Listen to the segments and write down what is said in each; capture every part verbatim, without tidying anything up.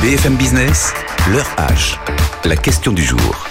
B F M Business, l'heure H, la question du jour.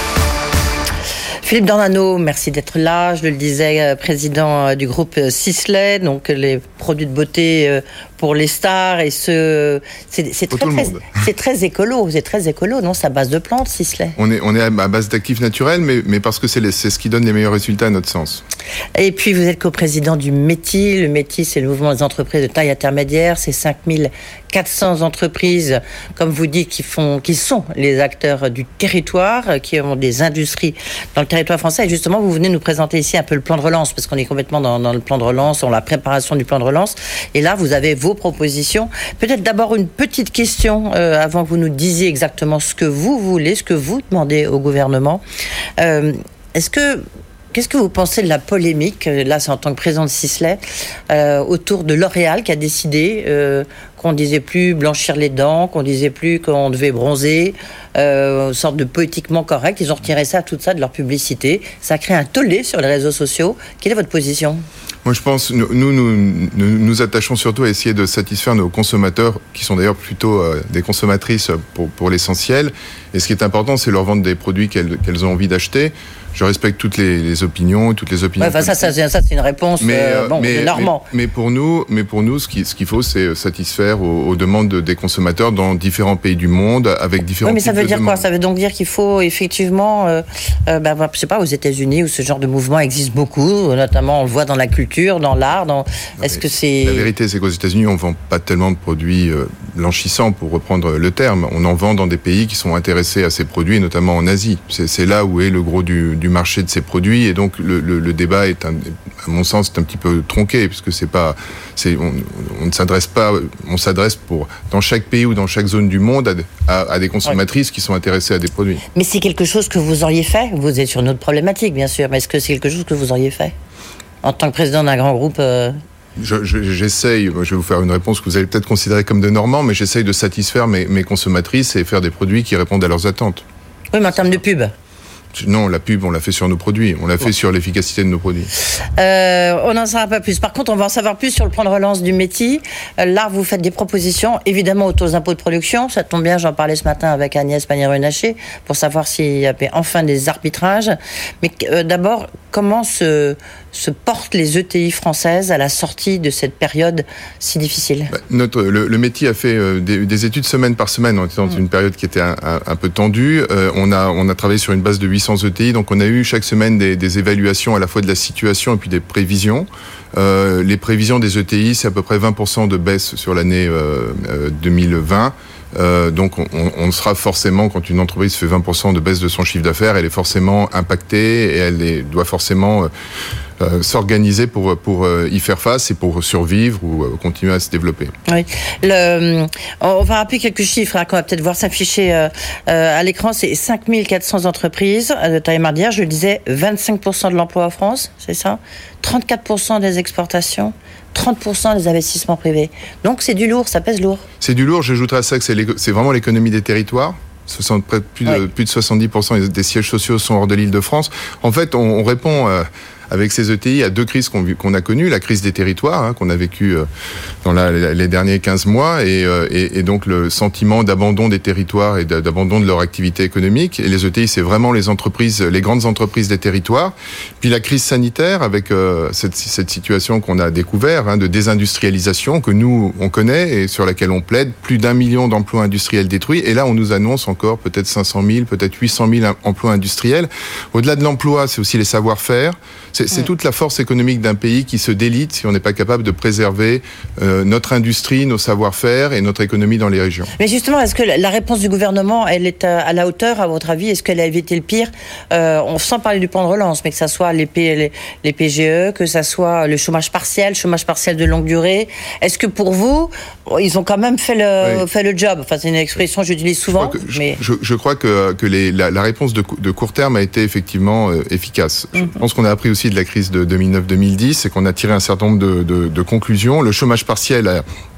Philippe Dornano, merci d'être là. Je le disais, président du groupe Sisley, donc les produits de beauté pour les stars et ce, c'est, c'est, très, très, c'est très écolo, c'est très écolo, non? C'est à base de plantes, Sisley. On est, on est à base d'actifs naturels, mais, mais parce que c'est, les, c'est ce qui donne les meilleurs résultats à notre sens. Et puis vous êtes coprésident du METI. Le METI, c'est le mouvement des entreprises de taille intermédiaire. C'est cinq mille quatre cents entreprises, comme vous dites, qui font, qui sont les acteurs du territoire, qui ont des industries dans le territoire français. Et justement, vous venez nous présenter ici un peu le plan de relance, parce qu'on est complètement dans, dans le plan de relance, dans la préparation du plan de relance. Et là, vous avez vos propositions. Peut-être d'abord une petite question, euh, avant que vous nous disiez exactement ce que vous voulez, ce que vous demandez au gouvernement. Euh, est-ce que Qu'est-ce que vous pensez de la polémique, là c'est en tant que président de Sisley, euh, autour de L'Oréal qui a décidé euh, qu'on ne disait plus blanchir les dents, qu'on ne disait plus qu'on devait bronzer, euh, une sorte de politiquement correct. Ils ont retiré ça, tout ça de leur publicité. Ça a créé un tollé sur les réseaux sociaux. Quelle est votre position ? Moi, je pense, nous, nous, nous, nous attachons surtout à essayer de satisfaire nos consommateurs, qui sont d'ailleurs plutôt euh, des consommatrices pour, pour l'essentiel. Et ce qui est important, c'est leur vendre des produits qu'elles, qu'elles ont envie d'acheter. Je respecte toutes les, les opinions, toutes les opinions. Ouais, enfin, ça, ça, ça, c'est une réponse mais, euh, bon, mais, normand. Mais, mais pour nous, mais pour nous, ce, qui, ce qu'il faut, c'est satisfaire aux, aux demandes des consommateurs dans différents pays du monde, avec différents. Oui, mais ça veut dire demandes. quoi ? Ça veut donc dire qu'il faut effectivement, euh, euh, bah, je sais pas, aux États-Unis où ce genre de mouvement existe beaucoup, notamment on le voit dans la culture, dans l'art. Dans... Est-ce que c'est La vérité, c'est qu'aux États-Unis, on vend pas tellement de produits euh, blanchissants, pour reprendre le terme. On en vend dans des pays qui sont intéressés à ces produits, notamment en Asie. C'est, c'est là où est le gros du du marché de ces produits, et donc le, le, le débat est, un, à mon sens, est un petit peu tronqué, puisque c'est pas, c'est, on, on ne s'adresse pas, on s'adresse pour dans chaque pays ou dans chaque zone du monde à, à, à des consommatrices ouais. qui sont intéressées à des produits. Mais c'est quelque chose que vous auriez fait. Vous êtes sur une autre problématique, bien sûr, mais est-ce que c'est quelque chose que vous auriez fait en tant que président d'un grand groupe euh... Je, je, j'essaye, je vais vous faire une réponse que vous allez peut-être considérer comme de normand, mais j'essaye de satisfaire mes, mes consommatrices et faire des produits qui répondent à leurs attentes. Oui, mais en termes de pub. Non, la pub, on l'a fait sur nos produits. On l'a fait ouais. sur l'efficacité de nos produits. Euh, on en saura pas plus. Par contre, on va en savoir plus sur le plan de relance du METI. Euh, là, vous faites des propositions, évidemment, aux taux d'impôt de production. Ça tombe bien, j'en parlais ce matin avec Agnès Pannier-Runacher pour savoir s'il y avait enfin des arbitrages. Mais euh, d'abord, comment se, se portent les E T I françaises à la sortie de cette période si difficile ? bah, notre, le, le METI a fait euh, des, des études semaine par semaine. On était dans mmh. une période qui était un, un, un peu tendue. Euh, on a, on a travaillé sur une base de huit cents E T I, donc on a eu chaque semaine des, des évaluations à la fois de la situation et puis des prévisions. Euh, les prévisions des E T I, c'est à peu près vingt pour cent de baisse sur l'année euh, euh, deux mille vingt. Euh, donc on, on sera forcément, quand une entreprise fait vingt pour cent de baisse de son chiffre d'affaires, elle est forcément impactée et elle est, doit forcément euh, s'organiser pour, pour euh, y faire face et pour survivre ou euh, continuer à se développer. Oui. Le, on va rappeler quelques chiffres hein, qu'on va peut-être voir s'afficher euh, euh, à l'écran. C'est cinq mille quatre cents entreprises de taille intermédiaire. Je le disais, vingt-cinq pour cent de l'emploi en France, c'est ça ? trente-quatre pour cent des exportations, trente pour cent des investissements privés. Donc c'est du lourd, ça pèse lourd. C'est du lourd, j'ajouterais à ça que c'est, c'est vraiment l'économie des territoires. soixante, près, plus, de, oui. plus de soixante-dix pour cent des sièges sociaux sont hors de l'Île-de-France. En fait, on, on répond euh, avec ces E T I à deux crises qu'on, qu'on a connues. La crise des territoires, hein, qu'on a vécue euh, dans la, les derniers quinze mois, et, euh, et, et donc le sentiment d'abandon des territoires et d'abandon de leur activité économique. Et les E T I, c'est vraiment les entreprises, les grandes entreprises des territoires. Puis la crise sanitaire, avec euh, cette, cette situation qu'on a découvert, hein, de désindustrialisation, que nous, on connaît et sur laquelle on plaide, plus d'un million d'emplois industriels détruits. Et là, on nous annonce encore peut-être cinq cent mille, peut-être huit cent mille emplois industriels. Au-delà de l'emploi, c'est aussi les savoir-faire. C'est, c'est mmh. toute la force économique d'un pays qui se délite si on n'est pas capable de préserver euh, notre industrie, nos savoir-faire et notre économie dans les régions. Mais justement, est-ce que la réponse du gouvernement, elle est à la hauteur, à votre avis ? Est-ce qu'elle a évité le pire ? euh, On sent parler du plan de relance, mais que ça soit les, P, les, les P G E, que ça soit le chômage partiel, chômage partiel de longue durée. Est-ce que pour vous, ils ont quand même fait le, oui. fait le job ? Enfin, c'est une expression que j'utilise souvent. Je crois que, mais... je, je crois que, que les, la, la réponse de, de court terme a été effectivement euh, efficace. Mm-hmm. Je pense qu'on a appris aussi de la crise de deux mille neuf deux mille dix et qu'on a tiré un certain nombre de, de, de conclusions. Le chômage partiel a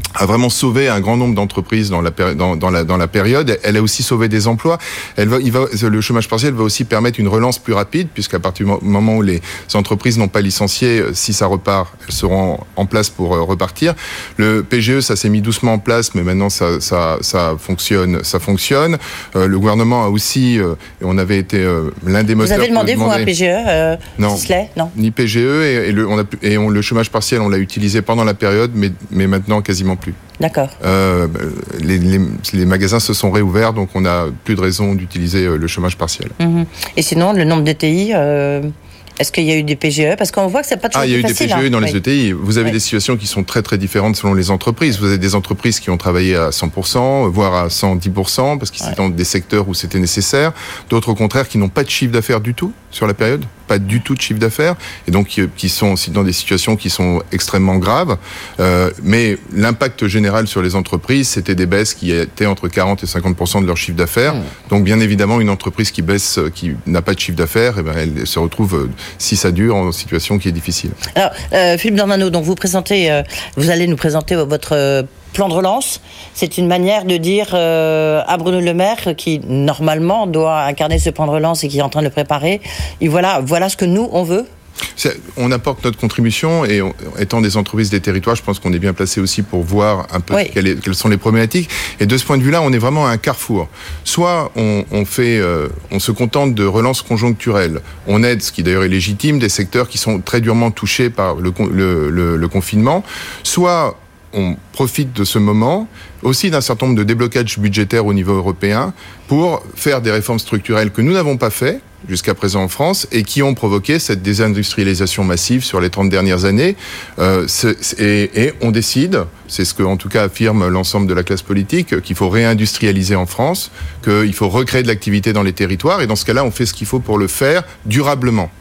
a vraiment sauvé un grand nombre d'entreprises dans la, dans, dans la, dans la période. Elle a aussi sauvé des emplois. Elle va, il va, le chômage partiel va aussi permettre une relance plus rapide, puisqu'à partir du moment où les entreprises n'ont pas licencié, si ça repart, elles seront en place pour repartir. Le P G E, ça s'est mis doucement en place, mais maintenant ça, ça, ça fonctionne. Ça fonctionne. Euh, le gouvernement a aussi, euh, et on avait été euh, l'un des moteurs. Vous avez demandé, vous, un P G E euh, Non, Sisley, non, ni P G E, et, et, le, on a, et on, le chômage partiel, on l'a utilisé pendant la période, mais, mais maintenant quasiment plus. D'accord. Euh, les, les, les magasins se sont réouverts, donc on n'a plus de raison d'utiliser le chômage partiel. Mmh. Et sinon, le nombre d'E T I, euh, est-ce qu'il y a eu des P G E? Parce qu'on voit que c'est pas toujours facile. Ah, il y a eu facile, des P G E hein. dans oui. les E T I. Vous avez oui. des situations qui sont très très différentes selon les entreprises. Vous avez des entreprises qui ont travaillé à cent pour cent, voire à cent dix pour cent, parce qu'ils ouais. étaient dans des secteurs où c'était nécessaire. D'autres, au contraire, qui n'ont pas de chiffre d'affaires du tout sur la période. Pas du tout de chiffre d'affaires, et donc qui sont aussi dans des situations qui sont extrêmement graves. Euh, mais l'impact général sur les entreprises, c'était des baisses qui étaient entre quarante et cinquante pour cent de leur chiffre d'affaires. Mmh. Donc bien évidemment, une entreprise qui baisse, qui n'a pas de chiffre d'affaires, eh ben, elle se retrouve, si ça dure, en situation qui est difficile. Alors, euh, Philippe Dornano, donc vous présentez, euh, vous allez nous présenter votre euh, plan de relance. C'est une manière de dire euh, à Bruno Le Maire, qui normalement doit incarner ce plan de relance et qui est en train de le préparer, et voilà, voilà ce que nous, on veut. C'est, on apporte notre contribution, et on, étant des entreprises des territoires, je pense qu'on est bien placé aussi pour voir un peu oui. quelles, est, quelles sont les problématiques. Et de ce point de vue-là, on est vraiment à un carrefour. Soit on, on fait, euh, on se contente de relance conjoncturelle. On aide, ce qui d'ailleurs est légitime, des secteurs qui sont très durement touchés par le, le, le, le confinement. Soit on profite de ce moment, aussi d'un certain nombre de déblocages budgétaires au niveau européen, pour faire des réformes structurelles que nous n'avons pas fait jusqu'à présent en France, et qui ont provoqué cette désindustrialisation massive sur les trente dernières années. Euh, c'est, et, et on décide, c'est ce que en tout cas affirme l'ensemble de la classe politique, qu'il faut réindustrialiser en France, qu'il faut recréer de l'activité dans les territoires, et dans ce cas-là, on fait ce qu'il faut pour le faire durablement.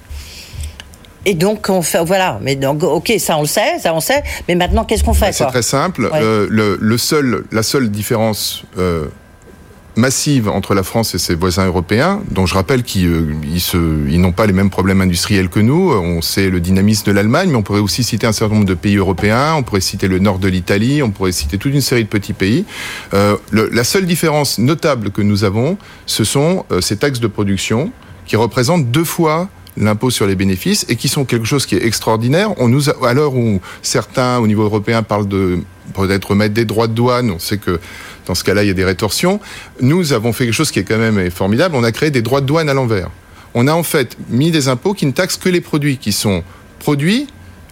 Et donc, on fait, voilà, mais donc, ok, ça on le sait, ça on sait, mais maintenant, qu'est-ce qu'on fait, ben, c'est quoi. très simple. Ouais. Euh, le, le seul, la seule différence euh, massive entre la France et ses voisins européens, dont je rappelle qu'ils euh, ils se, ils n'ont pas les mêmes problèmes industriels que nous. On sait le dynamisme de l'Allemagne, mais on pourrait aussi citer un certain nombre de pays européens, on pourrait citer le nord de l'Italie, on pourrait citer toute une série de petits pays. Euh, le, la seule différence notable que nous avons, ce sont euh, ces taxes de production qui représentent deux fois l'impôt sur les bénéfices, et qui sont quelque chose qui est extraordinaire. On nous a, à l'heure où certains, au niveau européen, parlent de peut-être mettre des droits de douane, on sait que dans ce cas-là, il y a des rétorsions. Nous avons fait quelque chose qui est quand même formidable, on a créé des droits de douane à l'envers. On a en fait mis des impôts qui ne taxent que les produits qui sont produits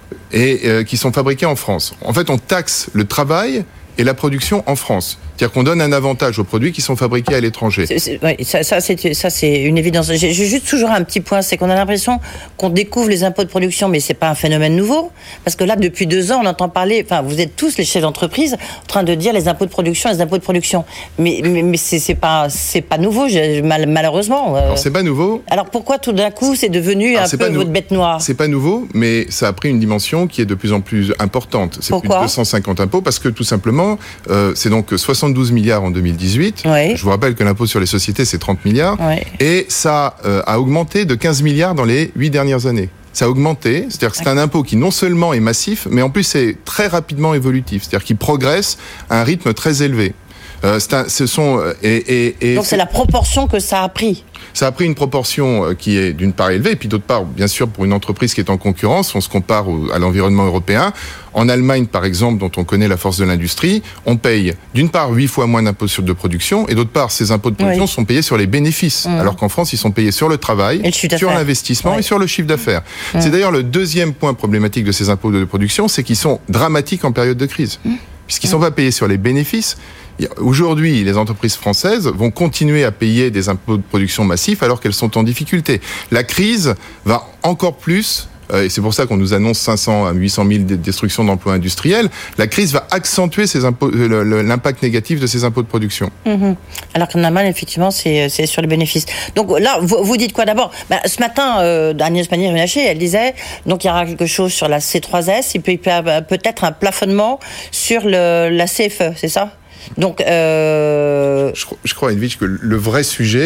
et euh, qui sont fabriqués en France. En fait, on taxe le travail et la production en France. C'est-à-dire qu'on donne un avantage aux produits qui sont fabriqués à l'étranger. C'est, c'est, ouais, ça, ça, c'est, ça, c'est une évidence. J'ai, j'ai juste toujours un petit point, c'est qu'on a l'impression qu'on découvre les impôts de production, mais c'est pas un phénomène nouveau. Parce que là, depuis deux ans, on entend parler, enfin, vous êtes tous les chefs d'entreprise en train de dire les impôts de production, les impôts de production. Mais, mais, mais c'est, c'est pas, c'est pas nouveau, mal, malheureusement. Alors, c'est pas nouveau. Alors, pourquoi tout d'un coup, c'est devenu Alors, un c'est peu votre nou- bête noire? C'est pas nouveau, mais ça a pris une dimension qui est de plus en plus importante. C'est Pourquoi? plus de deux cent cinquante impôts, parce que tout simplement, euh, c'est donc soixante-douze milliards en deux mille dix-huit. Oui. Je vous rappelle que l'impôt sur les sociétés, c'est trente milliards. Oui. Et ça euh, a augmenté de quinze milliards dans les huit dernières années. Ça a augmenté, c'est-à-dire que c'est un impôt qui non seulement est massif, mais en plus c'est très rapidement évolutif, c'est-à-dire qu'il progresse à un rythme très élevé. Euh, c'est un, ce sont, et, et, et Donc c'est, c'est la proportion que ça a pris. Ça a pris une proportion qui est d'une part élevée, et puis d'autre part, bien sûr, pour une entreprise qui est en concurrence, on se compare au, à l'environnement européen. En Allemagne, par exemple, dont on connaît la force de l'industrie, on paye d'une part huit fois moins d'impôts sur de production, et d'autre part, ces impôts de production oui. sont payés sur les bénéfices, mmh. alors qu'en France, ils sont payés sur le travail, le sur l'investissement oui. et sur le chiffre d'affaires. Mmh. C'est d'ailleurs le deuxième point problématique de ces impôts de production, c'est qu'ils sont dramatiques en période de crise, mmh. puisqu'ils ne sont pas payés sur les bénéfices. Aujourd'hui, les entreprises françaises vont continuer à payer des impôts de production massifs alors qu'elles sont en difficulté. La crise va encore plus, euh, et c'est pour ça qu'on nous annonce cinq cents à huit cent mille destructions d'emplois industriels, la crise va accentuer ces impôts, le, le, l'impact négatif de ces impôts de production. Mmh. Alors qu'en Allemagne, effectivement, c'est, c'est sur les bénéfices. Donc là, vous, vous dites quoi d'abord? Ben, ce matin, euh, Agnès Pannier-Runacher, elle disait, donc il y aura quelque chose sur la C trois S, il peut y avoir peut-être un plafonnement sur le, la C F E, c'est ça? Donc, euh... je, je crois, Edwige, que le vrai sujet,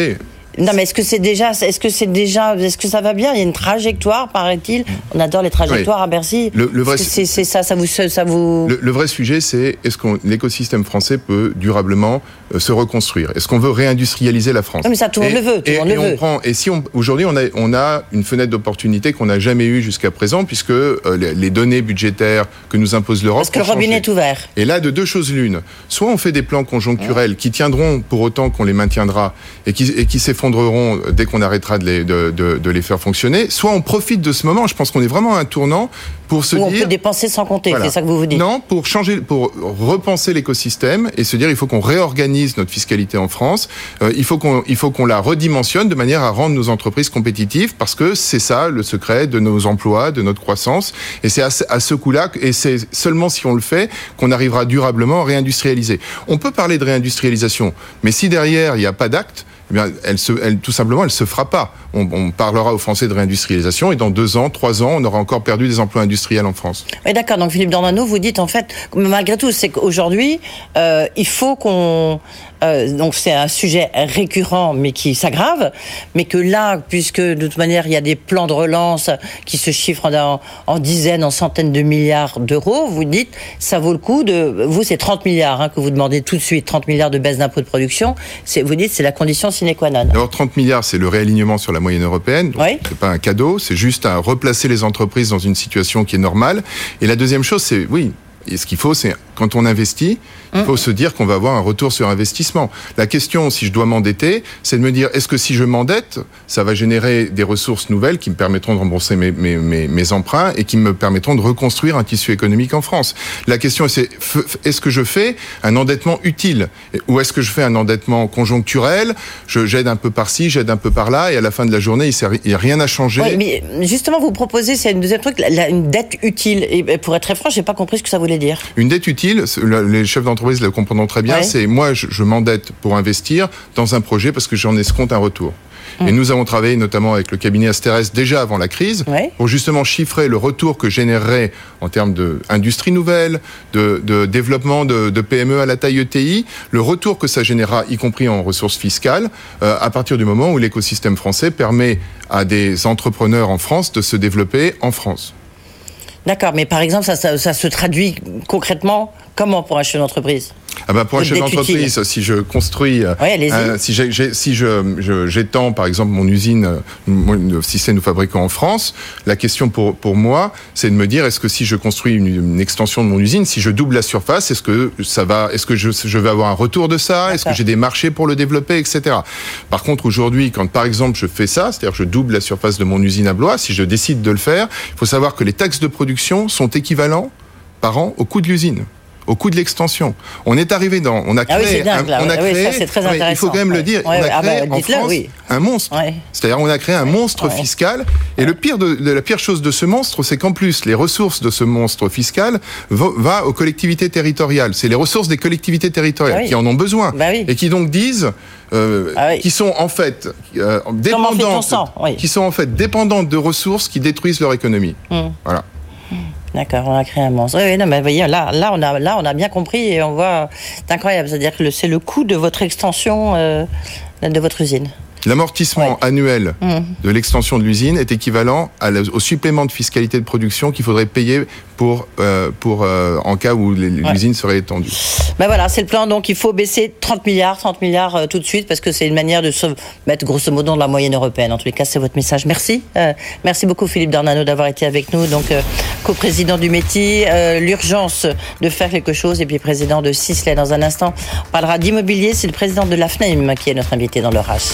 Non, mais est-ce que c'est déjà, est-ce que c'est déjà, est-ce que ça va bien? Il y a une trajectoire, paraît-il. On adore les trajectoires oui. à Bercy. Le, le vrai, c'est, c'est ça, ça vous, ça vous. Le, le vrai sujet, c'est est-ce que l'écosystème français peut durablement euh, se reconstruire? Est-ce qu'on veut réindustrialiser la France? Non, mais ça, tout le monde le veut. Tout et, monde et le on veut. Prend, et si on, aujourd'hui, on a, on a une fenêtre d'opportunité qu'on n'a jamais eue jusqu'à présent, puisque euh, les, les données budgétaires que nous impose l'Europe. Parce que le robinet est ouvert. Et là, de deux choses l'une. Soit on fait des plans conjoncturels qui tiendront pour autant qu'on les maintiendra et qui, et qui s'effondreront dès qu'on arrêtera de les, de, de, de les faire fonctionner, soit on profite de ce moment. Je pense qu'on est vraiment à un tournant pour se Où dire... on peut dépenser sans compter, voilà. C'est ça que vous vous dites? Non, pour changer, pour repenser l'écosystème et se dire il faut qu'on réorganise notre fiscalité en France. Euh, il faut qu'on, il faut qu'on la redimensionne de manière à rendre nos entreprises compétitives parce que c'est ça le secret de nos emplois, de notre croissance. Et c'est à ce, à ce coup-là, et c'est seulement si on le fait qu'on arrivera durablement à réindustrialiser. On peut parler de réindustrialisation, mais si derrière il n'y a pas d'acte, eh bien, elle se, elle, tout simplement, elle se fera pas. On, on parlera aux Français de réindustrialisation et dans deux ans, trois ans, on aura encore perdu des emplois industriels en France. Oui, d'accord. Donc, Philippe Dornano, vous dites en fait, malgré tout, c'est qu'aujourd'hui, euh, il faut qu'on... Euh, donc, c'est un sujet récurrent, mais qui s'aggrave, mais que là, puisque de toute manière, il y a des plans de relance qui se chiffrent en, en dizaines, en centaines de milliards d'euros, vous dites, ça vaut le coup de... Vous, c'est trente milliards hein, que vous demandez tout de suite, trente milliards de baisse d'impôts de production. C'est, vous dites, c'est la condition sine qua non. Alors, trente milliards, c'est le réalignement sur la moyenne européenne. Donc oui. C'est pas un cadeau, c'est juste à replacer les entreprises dans une situation qui est normale. Et la deuxième chose, c'est, oui, et ce qu'il faut, c'est, quand on investit, il faut mmh. se dire qu'on va avoir un retour sur investissement. La question, si je dois m'endetter, c'est de me dire, est-ce que si je m'endette, ça va générer des ressources nouvelles qui me permettront de rembourser mes, mes, mes, mes emprunts et qui me permettront de reconstruire un tissu économique en France. La question, c'est, est-ce que je fais un endettement utile? Ou est-ce que je fais un endettement conjoncturel? Je, j'aide un peu par-ci, j'aide un peu par-là, et à la fin de la journée, il n'y a rien à changer. Oui, mais justement, vous proposez, c'est une deuxième truc, la, une dette utile. Et pour être très franc, j'ai pas compris ce que ça voulait dire. Une dette utile, les chefs d'entreprise le comprendront très bien, ouais. c'est moi, je, je m'endette pour investir dans un projet parce que j'en escompte un retour. Mmh. Et nous avons travaillé notamment avec le cabinet Asterès déjà avant la crise ouais. pour justement chiffrer le retour que générerait en termes d'industrie nouvelle, de, de développement de, de P M E à la taille E T I, le retour que ça générera, y compris en ressources fiscales, euh, à partir du moment où l'écosystème français permet à des entrepreneurs en France de se développer en France. D'accord, mais par exemple, ça, ça, ça se traduit concrètement comment pour un chef d'entreprise? Ah bah pour un chef d'entreprise, utile. si je construis, oui, euh, si, j'ai, j'ai, si je, je, j'étends par exemple mon usine, euh, si c'est nous fabriquons en France, la question pour, pour moi, c'est de me dire, est-ce que si je construis une, une extension de mon usine, si je double la surface, est-ce que ça va, est-ce que je, je vais avoir un retour de ça? D'accord. Est-ce que j'ai des marchés pour le développer, et cetera. Par contre, aujourd'hui, quand par exemple je fais ça, c'est-à-dire que je double la surface de mon usine à Blois, si je décide de le faire, il faut savoir que les taxes de production sont équivalents par an au coût de l'usine. Au coût de l'extension. On est arrivé dans, on a créé, ah oui, c'est dingue, un, on a créé, oui, ça, c'est très intéressant. Il faut quand même ouais. le dire, ouais, on a ah créé bah, en France oui. un monstre. Ouais. C'est-à-dire, on a créé un monstre ouais. fiscal. Et ouais. le pire de, de la pire chose de ce monstre, c'est qu'en plus, les ressources de ce monstre fiscal va, va aux collectivités territoriales. C'est les ressources des collectivités territoriales bah oui. qui en ont besoin bah oui. et qui donc disent. Euh, ah oui. qui sont en fait euh, dépendantes, oui. qui sont en fait dépendantes de ressources qui détruisent leur économie. Mmh. Voilà. D'accord, on a créé un monstre. Oui, oui, non, mais vous voyez, là, là, on a, là, on a bien compris et on voit, c'est incroyable. C'est-à-dire que le, c'est le coût de votre extension euh, de votre usine. L'amortissement ouais. annuel mmh. de l'extension de l'usine est équivalent à la, au supplément de fiscalité de production qu'il faudrait payer pour, euh, pour, euh, en cas où l'usine ouais. serait étendue. Ben voilà, c'est le plan. Donc il faut baisser trente milliards, trente milliards euh, tout de suite parce que c'est une manière de se mettre grosso modo dans la moyenne européenne. En tous les cas, c'est votre message. Merci. Euh, merci beaucoup Philippe Dornano d'avoir été avec nous. Donc euh, coprésident du Métis, euh, l'urgence de faire quelque chose et puis président de Sisley. Dans un instant, on parlera d'immobilier. C'est le président de l'A F N A I M qui est notre invité dans le H.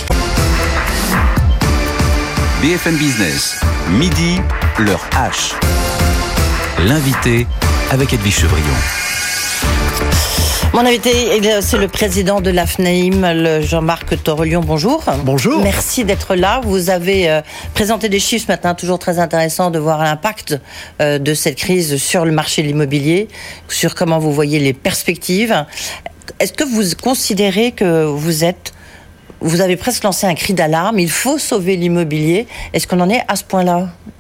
B F M Business, midi, l'heure H. L'invité avec Edwige Chevrillon. Mon invité, c'est le président de l'A F N A I M, Jean-Marc Torolion. Bonjour. Bonjour. Merci d'être là. Vous avez euh, présenté des chiffres ce matin, toujours très intéressant de voir l'impact euh, de cette crise sur le marché de l'immobilier, sur comment vous voyez les perspectives. Est-ce que vous considérez que vous êtes Vous avez presque lancé un cri d'alarme, il faut sauver l'immobilier. Est-ce qu'on en est à ce point-là ?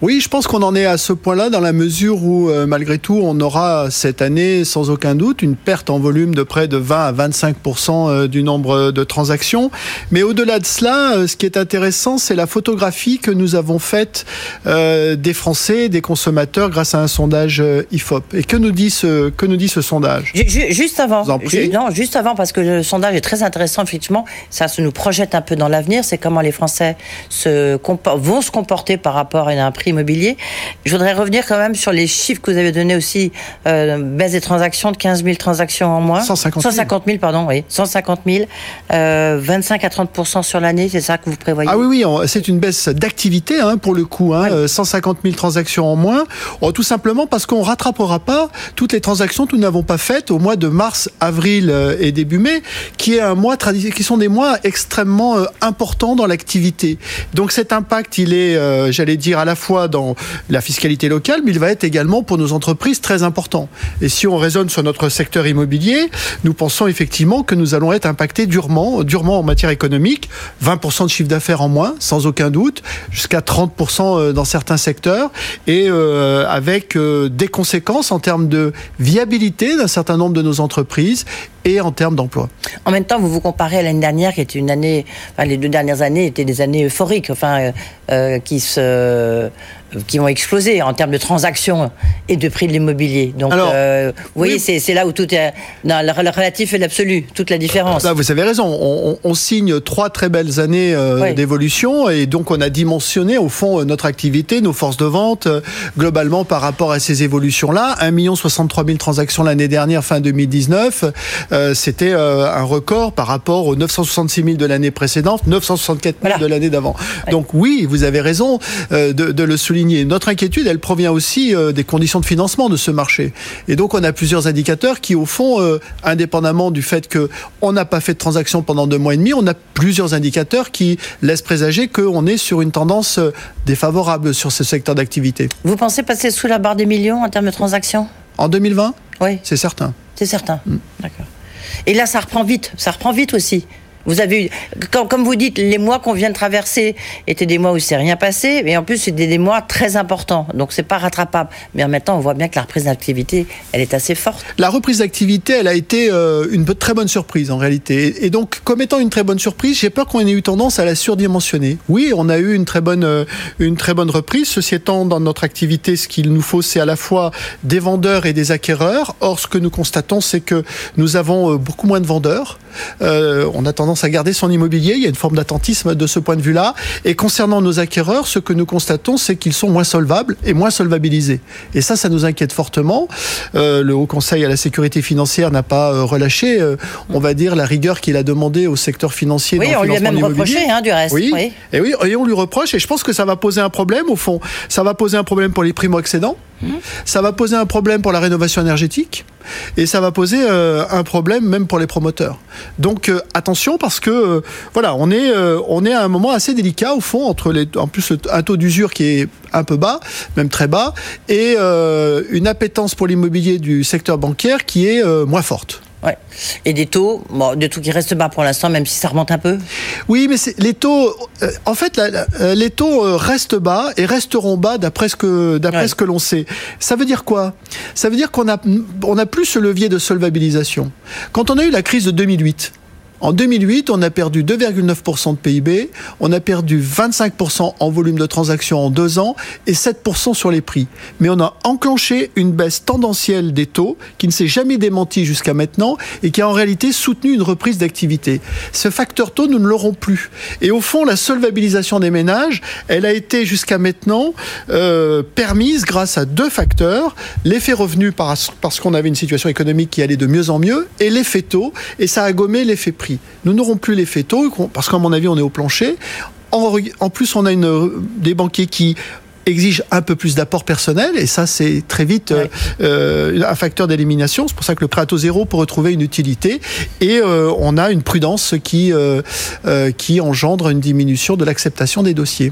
Oui, je pense qu'on en est à ce point-là dans la mesure où, euh, malgré tout, on aura cette année, sans aucun doute, une perte en volume de près de vingt à vingt-cinq pour cent du nombre de transactions. Mais au-delà de cela, euh, ce qui est intéressant, c'est la photographie que nous avons faite euh, des Français, des consommateurs, grâce à un sondage euh, I F O P. Et que nous dit ce, que nous dit ce sondage ? Juste avant, ju- non, juste avant, parce que le sondage est très intéressant, effectivement, ça se nous projette un peu dans l'avenir, c'est comment les Français se compor- vont se comporter par rapport à un prix immobilier. Je voudrais revenir quand même sur les chiffres que vous avez donnés aussi, euh, baisse des transactions de quinze mille transactions en mois. cent cinquante mille. Pardon, oui, cent cinquante mille, euh, vingt-cinq à trente pour cent sur l'année, c'est ça que vous prévoyez ? Ah oui, oui, on, c'est une baisse d'activité hein, pour le coup, hein, oui. cent cinquante mille transactions en moins, oh, tout simplement parce qu'on rattrapera pas toutes les transactions que nous n'avons pas faites au mois de mars, avril euh, et début mai, qui est un mois tradi- qui sont des mois extrêmement euh, importants dans l'activité. Donc cet impact, il est, euh, j'allais dire, à la fois dans la fiscalité locale, mais il va être également pour nos entreprises très important. Et si on raisonne sur notre secteur immobilier, nous pensons effectivement que nous allons être impactés durement, durement en matière économique, vingt pour cent de chiffre d'affaires en moins, sans aucun doute, jusqu'à trente pour cent dans certains secteurs, et euh, avec euh, des conséquences en termes de viabilité d'un certain nombre de nos entreprises et en termes d'emploi. En même temps, vous vous comparez à l'année dernière, qui était une année, enfin les deux dernières années étaient des années euphoriques, enfin euh, euh, qui se qui ont explosé en termes de transactions et de prix de l'immobilier. Donc, Alors, euh, vous voyez, oui. c'est, c'est là où tout est dans le relatif et l'absolu, toute la différence. Là, vous avez raison. On, on, on signe trois très belles années euh, oui. d'évolution et donc on a dimensionné au fond notre activité, nos forces de vente euh, globalement par rapport à ces évolutions-là. un million soixante-trois mille transactions l'année dernière, fin deux mille dix-neuf. Euh, c'était euh, un record par rapport aux neuf cent soixante-six mille de l'année précédente, neuf cent soixante-quatre mille voilà. de l'année d'avant. Oui. Donc oui, vous avez raison euh, de, de le souligner. Notre inquiétude, elle provient aussi euh, des conditions de financement de ce marché. Et donc, on a plusieurs indicateurs qui, au fond, euh, indépendamment du fait qu'on n'a pas fait de transaction pendant deux mois et demi, on a plusieurs indicateurs qui laissent présager qu'on est sur une tendance défavorable sur ce secteur d'activité. Vous pensez passer sous la barre des millions en termes de transactions ? En deux mille vingt ? Oui. C'est certain. C'est certain. Mm. D'accord. Et là, ça reprend vite. Ça reprend vite aussi. Vous avez eu, comme, comme vous dites, les mois qu'on vient de traverser étaient des mois où il s'est rien passé, mais en plus c'est des, des mois très importants, donc c'est pas rattrapable. Mais en même temps, on voit bien que la reprise d'activité, elle est assez forte. La reprise d'activité, elle a été euh, une très bonne surprise en réalité. Et donc, comme étant une très bonne surprise, j'ai peur qu'on ait eu tendance à la surdimensionner. Oui, on a eu une très bonne, euh, une très bonne reprise. Ceci étant, dans notre activité, ce qu'il nous faut, c'est à la fois des vendeurs et des acquéreurs. Or, ce que nous constatons, c'est que nous avons euh, beaucoup moins de vendeurs. Euh, on a tendance à garder son immobilier, il y a une forme d'attentisme de ce point de vue-là. Et concernant nos acquéreurs, ce que nous constatons, c'est qu'ils sont moins solvables et moins solvabilisés. Et ça, ça nous inquiète fortement. Euh, le Haut Conseil à la sécurité financière n'a pas euh, relâché, euh, on va dire, la rigueur qu'il a demandé au secteur financier oui, dans le financement immobilier. Oui, on lui a même reproché, hein, du reste. Oui. Oui. Et oui, et on lui reproche, et je pense que ça va poser un problème, au fond. Ça va poser un problème pour les primo-accédants. Ça va poser un problème pour la rénovation énergétique et ça va poser euh, un problème même pour les promoteurs. Donc euh, attention parce que euh, voilà, on est euh, on est à un moment assez délicat au fond entre les en plus un taux d'usure qui est un peu bas, même très bas, et euh, une appétence pour l'immobilier du secteur bancaire qui est euh, moins forte. Ouais. Et des taux, bon, des taux qui restent bas pour l'instant, même si ça remonte un peu. Oui, mais c'est, les taux, euh, en fait, la, la, les taux euh, restent bas et resteront bas d'après ce que, d'après ouais. ce que l'on sait. Ça veut dire quoi ? Ça veut dire qu'on a, on a plus ce levier de solvabilisation. Quand on a eu la crise de deux mille huit. En deux mille huit, on a perdu deux virgule neuf pour cent de P I B, on a perdu vingt-cinq pour cent en volume de transactions en deux ans et sept pour cent sur les prix. Mais on a enclenché une baisse tendancielle des taux qui ne s'est jamais démentie jusqu'à maintenant et qui a en réalité soutenu une reprise d'activité. Ce facteur taux, nous ne l'aurons plus. Et au fond, la solvabilisation des ménages, elle a été jusqu'à maintenant euh, permise grâce à deux facteurs. L'effet revenu parce qu'on avait une situation économique qui allait de mieux en mieux et l'effet taux, et ça a gommé l'effet prix. Nous n'aurons plus l'effet taux, parce qu'à mon avis, on est au plancher. En, en plus, on a une, des banquiers qui exigent un peu plus d'apport personnel, et ça, c'est très vite ouais. euh, un facteur d'élimination. C'est pour ça que le prêt à taux zéro peut retrouver une utilité. Et euh, on a une prudence qui, euh, euh, qui engendre une diminution de l'acceptation des dossiers.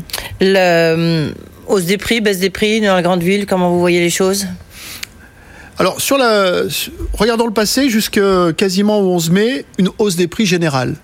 Le, hausse des prix, baisse des prix dans la grande ville, comment vous voyez les choses ? Alors, sur la, regardons le passé, jusqu'à quasiment au onze mai, une hausse des prix générale.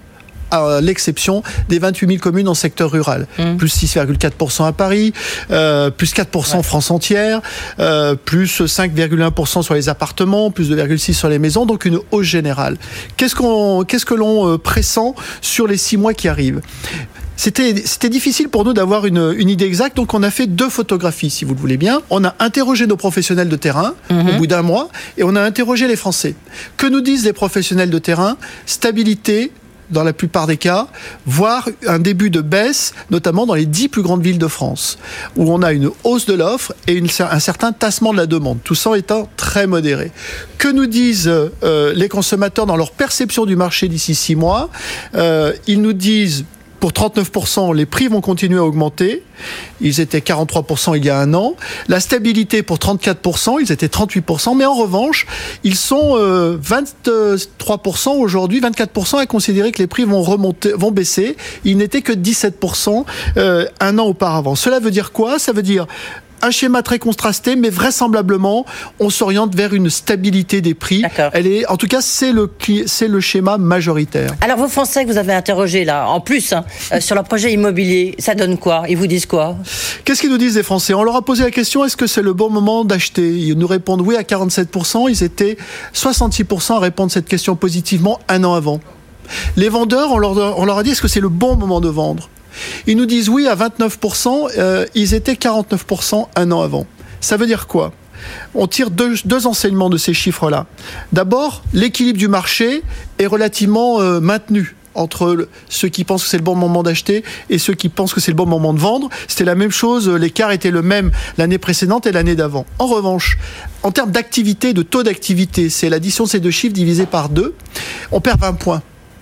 à l'exception des vingt-huit mille communes en secteur rural. Mmh. Plus six virgule quatre pour cent à Paris, euh, plus quatre pour cent ouais. France entière, euh, plus cinq virgule un pour cent sur les appartements, plus deux virgule six pour cent sur les maisons, donc une hausse générale. Qu'est-ce, qu'on, qu'est-ce que l'on pressent sur les six mois qui arrivent ? C'était, c'était difficile pour nous d'avoir une, une idée exacte, donc on a fait deux photographies, si vous le voulez bien. On a interrogé nos professionnels de terrain mmh. au bout d'un mois, et on a interrogé les Français. Que nous disent les professionnels de terrain ? Stabilité, dans la plupart des cas, voire un début de baisse, notamment dans les dix plus grandes villes de France, où on a une hausse de l'offre et une, un certain tassement de la demande, tout ça étant très modéré. Que nous disent euh, les consommateurs dans leur perception du marché d'ici six mois ? euh, Ils nous disent, pour trente-neuf pour cent, les prix vont continuer à augmenter. Ils étaient quarante-trois pour cent il y a un an. La stabilité pour trente-quatre pour cent, ils étaient trente-huit pour cent. Mais en revanche, ils sont euh, vingt-trois pour cent aujourd'hui, vingt-quatre pour cent à considérer que les prix vont remonter, vont baisser. Ils n'étaient que dix-sept pour cent euh, un an auparavant. Cela veut dire quoi ? Ça veut dire un schéma très contrasté, mais vraisemblablement, on s'oriente vers une stabilité des prix. D'accord. Elle est, en tout cas, c'est le, c'est le schéma majoritaire. Alors, vos Français que vous avez interrogés, là, en plus, hein, euh, sur leur projet immobilier, ça donne quoi ? Ils vous disent quoi ? Qu'est-ce qu'ils nous disent, les Français ? On leur a posé la question, est-ce que c'est le bon moment d'acheter ? Ils nous répondent oui à quarante-sept pour cent. Ils étaient soixante-six pour cent à répondre cette question positivement un an avant. Les vendeurs, on leur, on leur a dit, est-ce que c'est le bon moment de vendre ? Ils nous disent oui à vingt-neuf pour cent, euh, ils étaient quarante-neuf pour cent un an avant. Ça veut dire quoi ? On tire deux, deux enseignements de ces chiffres-là. D'abord, l'équilibre du marché est relativement euh, maintenu entre le, ceux qui pensent que c'est le bon moment d'acheter et ceux qui pensent que c'est le bon moment de vendre. C'était la même chose, l'écart était le même l'année précédente et l'année d'avant. En revanche, en termes d'activité, de taux d'activité, c'est l'addition de ces deux chiffres divisé par deux, on perd vingt points.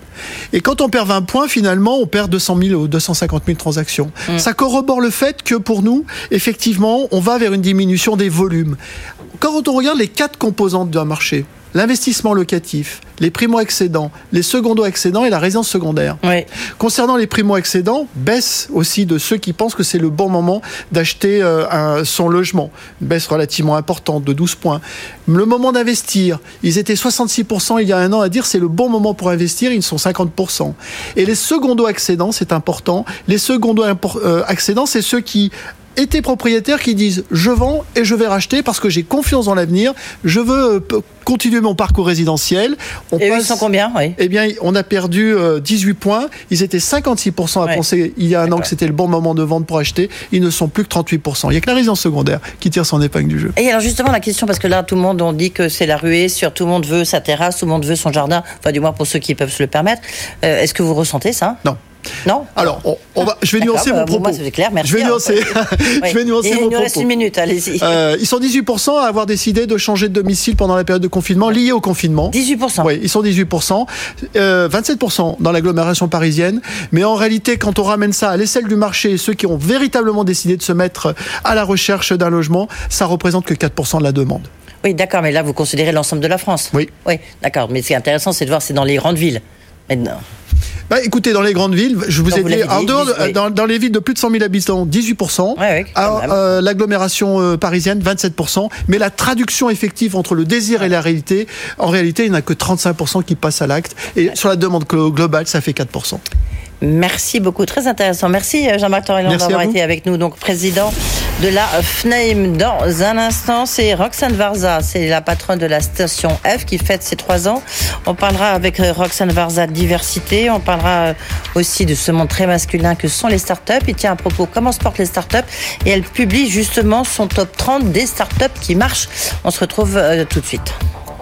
Et quand on perd vingt points, finalement, on perd deux cent mille ou deux cent cinquante mille transactions. Mmh. Ça corrobore le fait que, pour nous, effectivement, on va vers une diminution des volumes. Quand on regarde les quatre composantes d'un marché, l'investissement locatif, les primo-accédants, les secondo-accédants et la résidence secondaire. Oui. Concernant les primo-accédants, baisse aussi de ceux qui pensent que c'est le bon moment d'acheter euh, un, son logement. Une baisse relativement importante de douze points. Le moment d'investir, ils étaient soixante-six pour cent il y a un an à dire c'est le bon moment pour investir, ils sont cinquante pour cent. Et les secondo-accédants, c'est important, les secondo-accédants, c'est ceux qui étaient propriétaires qui disent je vends et je vais racheter parce que j'ai confiance dans l'avenir, je veux euh, continuer mon parcours résidentiel. On et passe, ils sont combien oui. Eh bien, on a perdu euh, dix-huit points. Ils étaient cinquante-six pour cent à ouais. penser il y a un D'accord. an que c'était le bon moment de vendre pour acheter. Ils ne sont plus que trente-huit pour cent. Il n'y a que la résidence secondaire qui tire son épingle du jeu. Et alors justement la question, parce que là tout le monde on dit que c'est la ruée sur tout le monde veut sa terrasse, tout le monde veut son jardin, enfin du moins pour ceux qui peuvent se le permettre. Euh, est-ce que vous ressentez ça ? Non. Non. Alors, on, on va, je vais nuancer mon propos. Moi, c'est clair, merci. Je vais nuancer, oui. je vais nuancer mon propos. Il nous reste une minute, allez-y. Euh, ils sont dix-huit pour cent à avoir décidé de changer de domicile pendant la période de confinement liée au confinement. dix-huit pour cent. Oui, ils sont dix-huit pour cent. Euh, vingt-sept pour cent dans l'agglomération parisienne. Mais en réalité, quand on ramène ça à l'échelle du marché, ceux qui ont véritablement décidé de se mettre à la recherche d'un logement, ça représente que quatre pour cent de la demande. Oui, d'accord, mais là, vous considérez l'ensemble de la France. Oui. Oui, d'accord. Mais ce qui est intéressant, c'est de voir, c'est dans les grandes villes. Maintenant. Bah, écoutez, dans les grandes villes, je vous non, ai vous dit, en dit, dehors, dix, oui. dans, dans les villes de plus de cent mille habitants, dix-huit pour cent. Ouais, oui, Alors, euh, l'agglomération euh, parisienne, vingt-sept pour cent. Mais la traduction effective entre le désir ouais. et la réalité, en réalité, il n'y en a que trente-cinq pour cent qui passent à l'acte. Et ouais. sur la demande globale, ça fait quatre pour cent. Merci beaucoup, très intéressant. Merci Jean-Marc Torillon d'avoir été avec nous, donc président de la F N A I M. Dans un instant, c'est Roxane Varza, c'est la patronne de la station F qui fête ses trois ans. On parlera avec Roxane Varza de diversité, on parlera aussi de ce monde très masculin que sont les startups. Il tient à propos comment se portent les startups et elle publie justement son top trente des startups qui marchent. On se retrouve euh, tout de suite.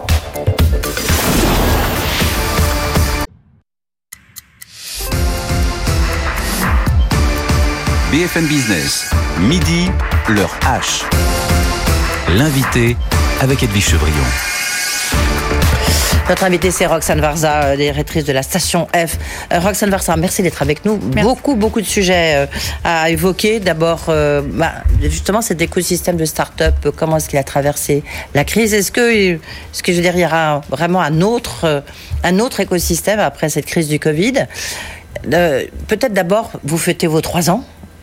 B F M Business, midi, l'heure H. L'invité avec Edwige Chevrillon. Notre invitée, c'est Roxane Varza, directrice de la station F. Euh, Roxane Varza, merci d'être avec nous. Merci. Beaucoup, beaucoup de sujets euh, à évoquer. D'abord, euh, bah, justement, cet écosystème de start-up, comment est-ce qu'il a traversé la crise ? Est-ce que, est-ce que je veux dire, il y aura vraiment un autre, euh, un autre écosystème après cette crise du Covid ? euh, Peut-être d'abord, vous fêtez vos trois ans.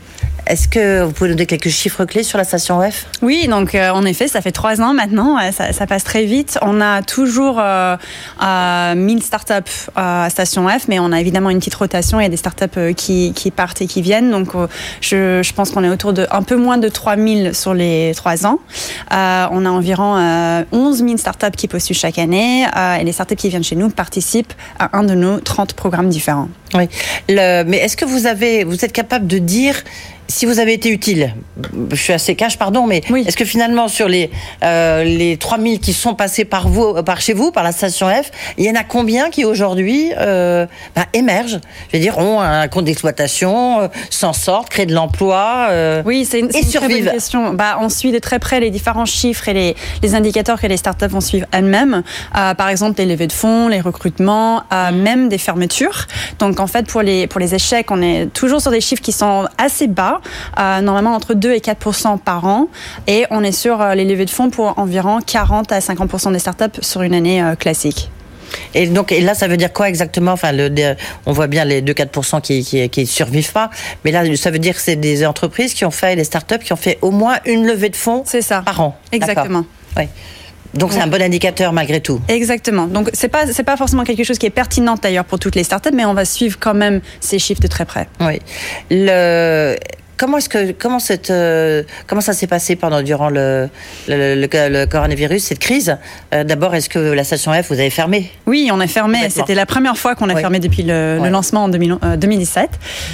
Est-ce que vous pouvez nous donner quelques chiffres clés sur la Station F ? Oui, donc euh, en effet, ça fait trois ans maintenant, ça, ça passe très vite. On a toujours euh, euh, mille startups euh, à Station F, mais on a évidemment une petite rotation. Il y a des startups euh, qui, qui partent et qui viennent. Donc euh, je, je pense qu'on est autour de un peu moins de trois mille sur les trois ans. Euh, on a environ euh, onze mille startups qui postulent chaque année euh, et les startups qui viennent chez nous participent à un de nos trente programmes différents. Oui. Le, mais est-ce que vous avez, vous êtes capable de dire si vous avez été utile? Je suis assez cash, pardon, mais oui. Est-ce que finalement, sur les, euh, les trois mille qui sont passés par vous, par chez vous, par la Station F, il y en a combien qui aujourd'hui euh, bah, émergent? Je veux dire, ont un compte d'exploitation, euh, s'en sortent, créent de l'emploi euh, oui, c'est une, c'est et une survivent. Très bonne question. Bah, on suit de très près les différents chiffres et les, les indicateurs que les startups vont suivre elles-mêmes. Euh, par exemple, les levées de fonds, les recrutements, euh, même des fermetures. Donc, en fait, pour les, pour les échecs, on est toujours sur des chiffres qui sont assez bas. Euh, normalement entre deux et quatre pour cent par an, et on est sur euh, les levées de fonds pour environ quarante à cinquante pour cent des startups sur une année euh, classique. Et donc, et là, ça veut dire quoi exactement? Enfin, le, on voit bien les deux à quatre pour cent qui, qui, qui survivent pas, mais là, ça veut dire que c'est des entreprises qui ont fait, des startups qui ont fait au moins une levée de fonds c'est ça. Par an. Exactement. Oui. Donc, c'est un bon indicateur malgré tout. Exactement. Donc, c'est pas, c'est pas forcément quelque chose qui est pertinent d'ailleurs pour toutes les startups, mais on va suivre quand même ces chiffres de très près. Oui. Le... Comment est-ce que comment cette euh, comment ça s'est passé pendant durant le le, le, le coronavirus, cette crise? euh, D'abord, est-ce que la Station F vous avez fermé? Oui, on a fermé. C'était la première fois qu'on a oui. fermé depuis le, ouais. le lancement en deux mille, euh, deux mille dix-sept.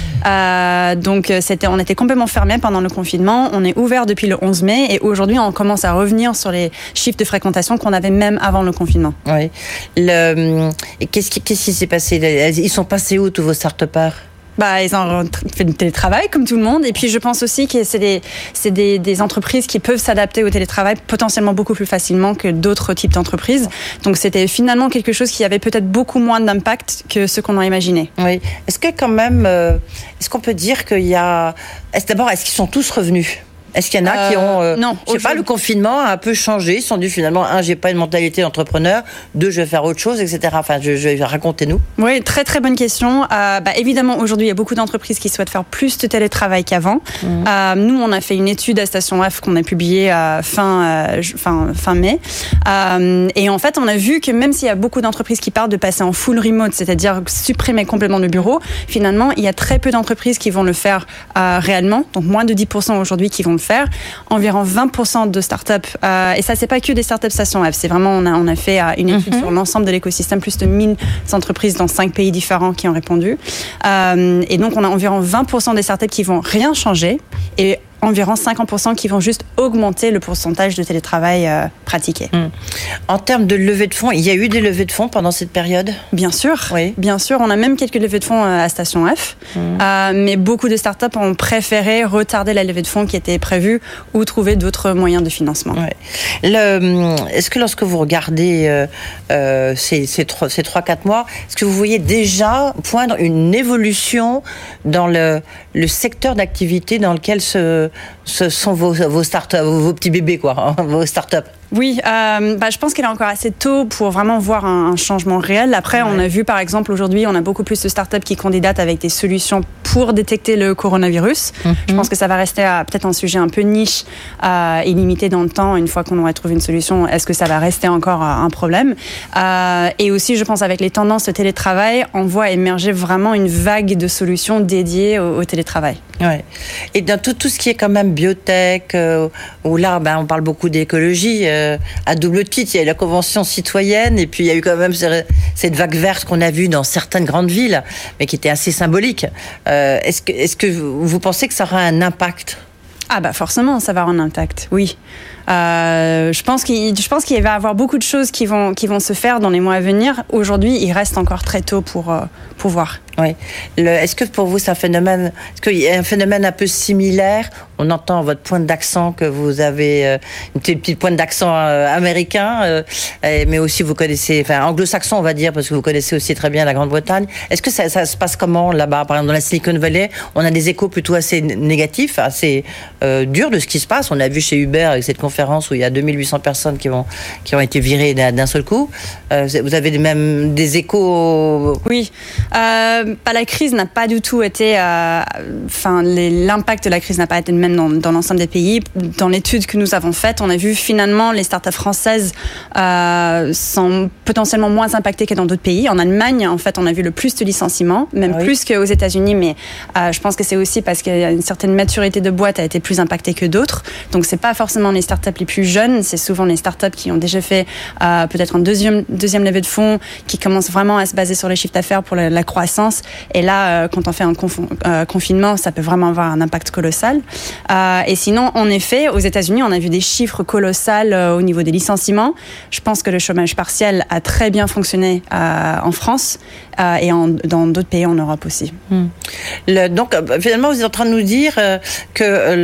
Euh, donc c'était, on était complètement fermé pendant le confinement. On est ouvert depuis le onze mai et aujourd'hui on commence à revenir sur les chiffres de fréquentation qu'on avait même avant le confinement. Oui. Le, qu'est-ce qui qu'est-ce qui s'est passé? Ils sont passés où tous vos start-upers? Bah, ils ont fait du télétravail comme tout le monde, et puis je pense aussi que c'est des c'est des, des entreprises qui peuvent s'adapter au télétravail potentiellement beaucoup plus facilement que d'autres types d'entreprises. Donc c'était finalement quelque chose qui avait peut-être beaucoup moins d'impact que ce qu'on a imaginé. Oui. Est-ce que quand même, euh, est-ce qu'on peut dire qu'il y a, est-ce, d'abord, est-ce qu'ils sont tous revenus? Est-ce qu'il y en a euh, qui ont... Euh, non. Je sais pas, le confinement a un peu changé. Ils se sont dit finalement, un, j'ai pas une mentalité d'entrepreneur. Deux, je vais faire autre chose, et cetera. Enfin, je, je racontez-nous. Oui, très très bonne question. Euh, bah, évidemment, aujourd'hui, il y a beaucoup d'entreprises qui souhaitent faire plus de télétravail qu'avant. Mmh. Euh, nous, on a fait une étude à Station F qu'on a publiée euh, fin, euh, fin, fin mai. Euh, et en fait, on a vu que même s'il y a beaucoup d'entreprises qui partent de passer en full remote, c'est-à-dire supprimer complètement le bureau, finalement, il y a très peu d'entreprises qui vont le faire euh, réellement. Donc, moins de dix pour cent aujourd'hui qui vont le faire. Environ vingt pour cent de startups, euh, et ça c'est pas que des startups Station F, c'est vraiment, on a, on a fait euh, une étude mm-hmm. sur l'ensemble de l'écosystème, plus de mille entreprises dans cinq pays différents qui ont répondu. Euh, et donc on a environ vingt pour cent des startups qui vont rien changer, et environ cinquante pour cent qui vont juste augmenter le pourcentage de télétravail euh, pratiqué. Mmh. En termes de levée de fonds, il y a eu des levées de fonds pendant cette période? Bien sûr, oui. Bien sûr. On a même quelques levées de fonds à Station F, mmh. euh, mais beaucoup de startups ont préféré retarder la levée de fonds qui était prévue ou trouver d'autres moyens de financement. Ouais. Le, est-ce que lorsque vous regardez euh, euh, ces, ces, trois, ces trois quatre mois, est-ce que vous voyez déjà poindre une évolution dans le, le secteur d'activité dans lequel se ce sont vos, vos startups, vos, vos petits bébés, quoi, hein, vos startups? Oui, euh, bah, je pense qu'il est encore assez tôt pour vraiment voir un, un changement réel. Après, ouais. on a vu, par exemple, aujourd'hui, on a beaucoup plus de startups qui candidatent avec des solutions pour détecter le coronavirus. Mm-hmm. Je pense que ça va rester à, peut-être un sujet un peu niche euh, et limité dans le temps. Une fois qu'on aura trouvé une solution, est-ce que ça va rester encore un problème? euh, Et aussi, je pense, avec les tendances de télétravail, on voit émerger vraiment une vague de solutions dédiées au, au télétravail. Ouais. Et dans tout, tout ce qui est quand même biotech, euh, où là, ben, on parle beaucoup d'écologie, euh, à double titre, il y a eu la Convention citoyenne, et puis il y a eu quand même cette vague verte qu'on a vue dans certaines grandes villes, mais qui était assez symbolique. Euh, est-ce que, est-ce que vous pensez que ça aura un impact? Ah bah forcément, ça va avoir un impact, oui. Euh, je pense qu'il, je pense qu'il va y avoir beaucoup de choses qui vont, qui vont se faire dans les mois à venir. Aujourd'hui, il reste encore très tôt pour, euh, pour voir. Oui. Le, est-ce que pour vous, c'est un phénomène, est-ce qu'il y a un phénomène un peu similaire? On entend votre pointe d'accent que vous avez, euh, une petite, petite pointe d'accent euh, américain, euh, mais aussi vous connaissez, enfin anglo-saxon, on va dire, parce que vous connaissez aussi très bien la Grande-Bretagne. Est-ce que ça, ça se passe comment là-bas? Par exemple, dans la Silicon Valley, on a des échos plutôt assez négatifs, assez euh, durs de ce qui se passe. On a vu chez Uber avec cette conférence conférence où il y a deux mille huit cents personnes qui, vont, qui ont été virées d'un, d'un seul coup. Euh, vous avez même des échos? Oui. Euh, bah, la crise n'a pas du tout été... Enfin, euh, l'impact de la crise n'a pas été le même dans, dans l'ensemble des pays. Dans l'étude que nous avons faite, on a vu finalement les startups françaises euh, sont potentiellement moins impactées que dans d'autres pays. En Allemagne, en fait, on a vu le plus de licenciements, même ah oui. plus qu'aux États-Unis, mais euh, je pense que c'est aussi parce qu'il y a une certaine maturité de boîte a été plus impactée que d'autres. Donc, c'est pas forcément les startups les plus jeunes, c'est souvent les startups qui ont déjà fait euh, peut-être un deuxième, deuxième levée de fonds, qui commencent vraiment à se baser sur les chiffres d'affaires pour la, la croissance. Et là, euh, quand on fait un conf- euh, confinement, ça peut vraiment avoir un impact colossal. Euh, et sinon, en effet, aux États-Unis, on a vu des chiffres colossales euh, au niveau des licenciements. Je pense que le chômage partiel a très bien fonctionné euh, en France euh, et en, dans d'autres pays en Europe aussi. Hum. Le, donc, finalement, vous êtes en train de nous dire euh, que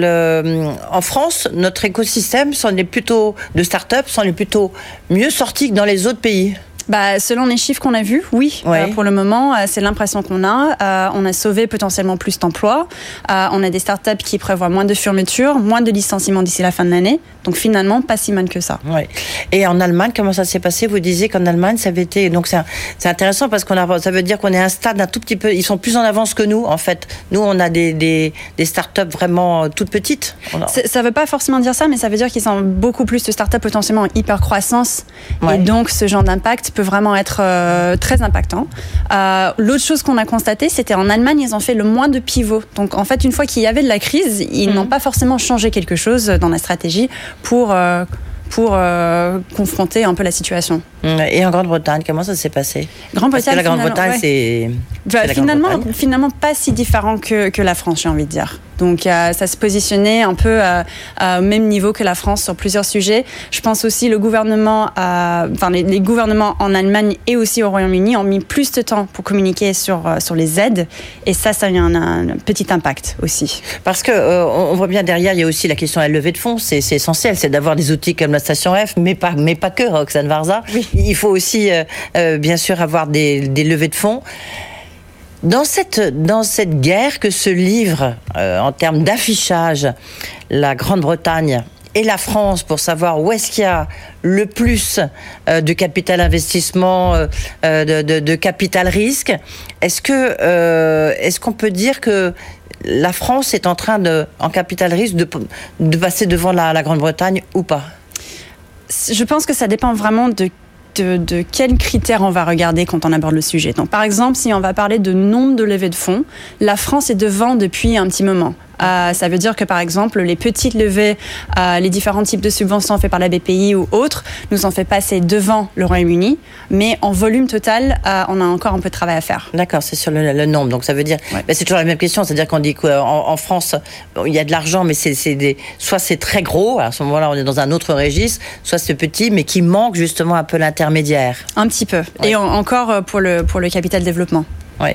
le, en France, notre écosystème s'en est plutôt de start-up s'en est plutôt mieux sorti que dans les autres pays. Bah, selon les chiffres qu'on a vus, oui. Ouais. Euh, pour le moment, euh, c'est l'impression qu'on a. Euh, on a sauvé potentiellement plus d'emplois. Euh, on a des startups qui prévoient moins de fermetures, moins de licenciements d'ici la fin de l'année. Donc finalement, pas si mal que ça. Ouais. Et en Allemagne, comment ça s'est passé? Vous disiez qu'en Allemagne, ça avait été. Donc c'est, un, c'est intéressant parce qu'on a, ça veut dire qu'on est à un stade un tout petit peu. Ils sont plus en avance que nous, en fait. Nous, on a des des, des startups vraiment toutes petites. A... Ça veut pas forcément dire ça, mais ça veut dire qu'ils ont beaucoup plus de startups potentiellement en hyper croissance. Ouais. Et donc ce genre d'impact peut vraiment être euh, très impactant. Euh, l'autre chose qu'on a constaté, c'était en Allemagne, ils ont fait le moins de pivots. Donc en fait, une fois qu'il y avait de la crise, ils mmh. n'ont pas forcément changé quelque chose dans la stratégie pour, euh, pour euh, confronter un peu la situation. Et en Grande-Bretagne, comment ça s'est passé? Grande-Bretagne, Parce que la Grande-Bretagne, ouais. c'est, bah, c'est la finalement, Grande-Bretagne. finalement pas si différent que, que la France, j'ai envie de dire. Donc euh, ça se positionnait un peu euh, euh, au même niveau que la France sur plusieurs sujets. Je pense aussi le gouvernement, euh, enfin les, les gouvernements en Allemagne et aussi au Royaume-Uni ont mis plus de temps pour communiquer sur euh, sur les aides, et ça, ça a eu un, un petit impact aussi. Parce que euh, on voit bien derrière, il y a aussi la question de la levée de fonds. C'est, c'est essentiel, c'est d'avoir des outils comme la Station F, mais pas mais pas que Roxane Varza. Oui. Il faut aussi euh, euh, bien sûr avoir des, des levées de fonds. Dans cette, dans cette guerre que se livre, euh, en termes d'affichage, la Grande-Bretagne et la France pour savoir où est-ce qu'il y a le plus euh, de capital investissement, euh, de, de, de capital risque, est-ce que, euh, est-ce qu'on peut dire que la France est en train de, en capital risque, de, de passer devant la, la Grande-Bretagne ou pas? Je pense que ça dépend vraiment de De, de quels critères on va regarder quand on aborde le sujet. Donc, par exemple, si on va parler de nombre de levées de fonds, la France est devant depuis un petit moment. Euh, ça veut dire que, par exemple, les petites levées, euh, les différents types de subventions faits par la B P I ou autres, nous ont fait passer devant le Royaume-Uni. Mais en volume total, euh, on a encore un peu de travail à faire. D'accord, c'est sur le, le nombre. Donc ça veut dire, ouais. ben c'est toujours la même question. C'est-à-dire qu'on dit qu'en en France, bon, il y a de l'argent, mais c'est, c'est des, soit c'est très gros. À ce moment-là, on est dans un autre registre. Soit c'est petit, mais qui manque justement un peu l'intermédiaire. Un petit peu. Ouais. Et en, encore pour le pour le capital développement. Oui.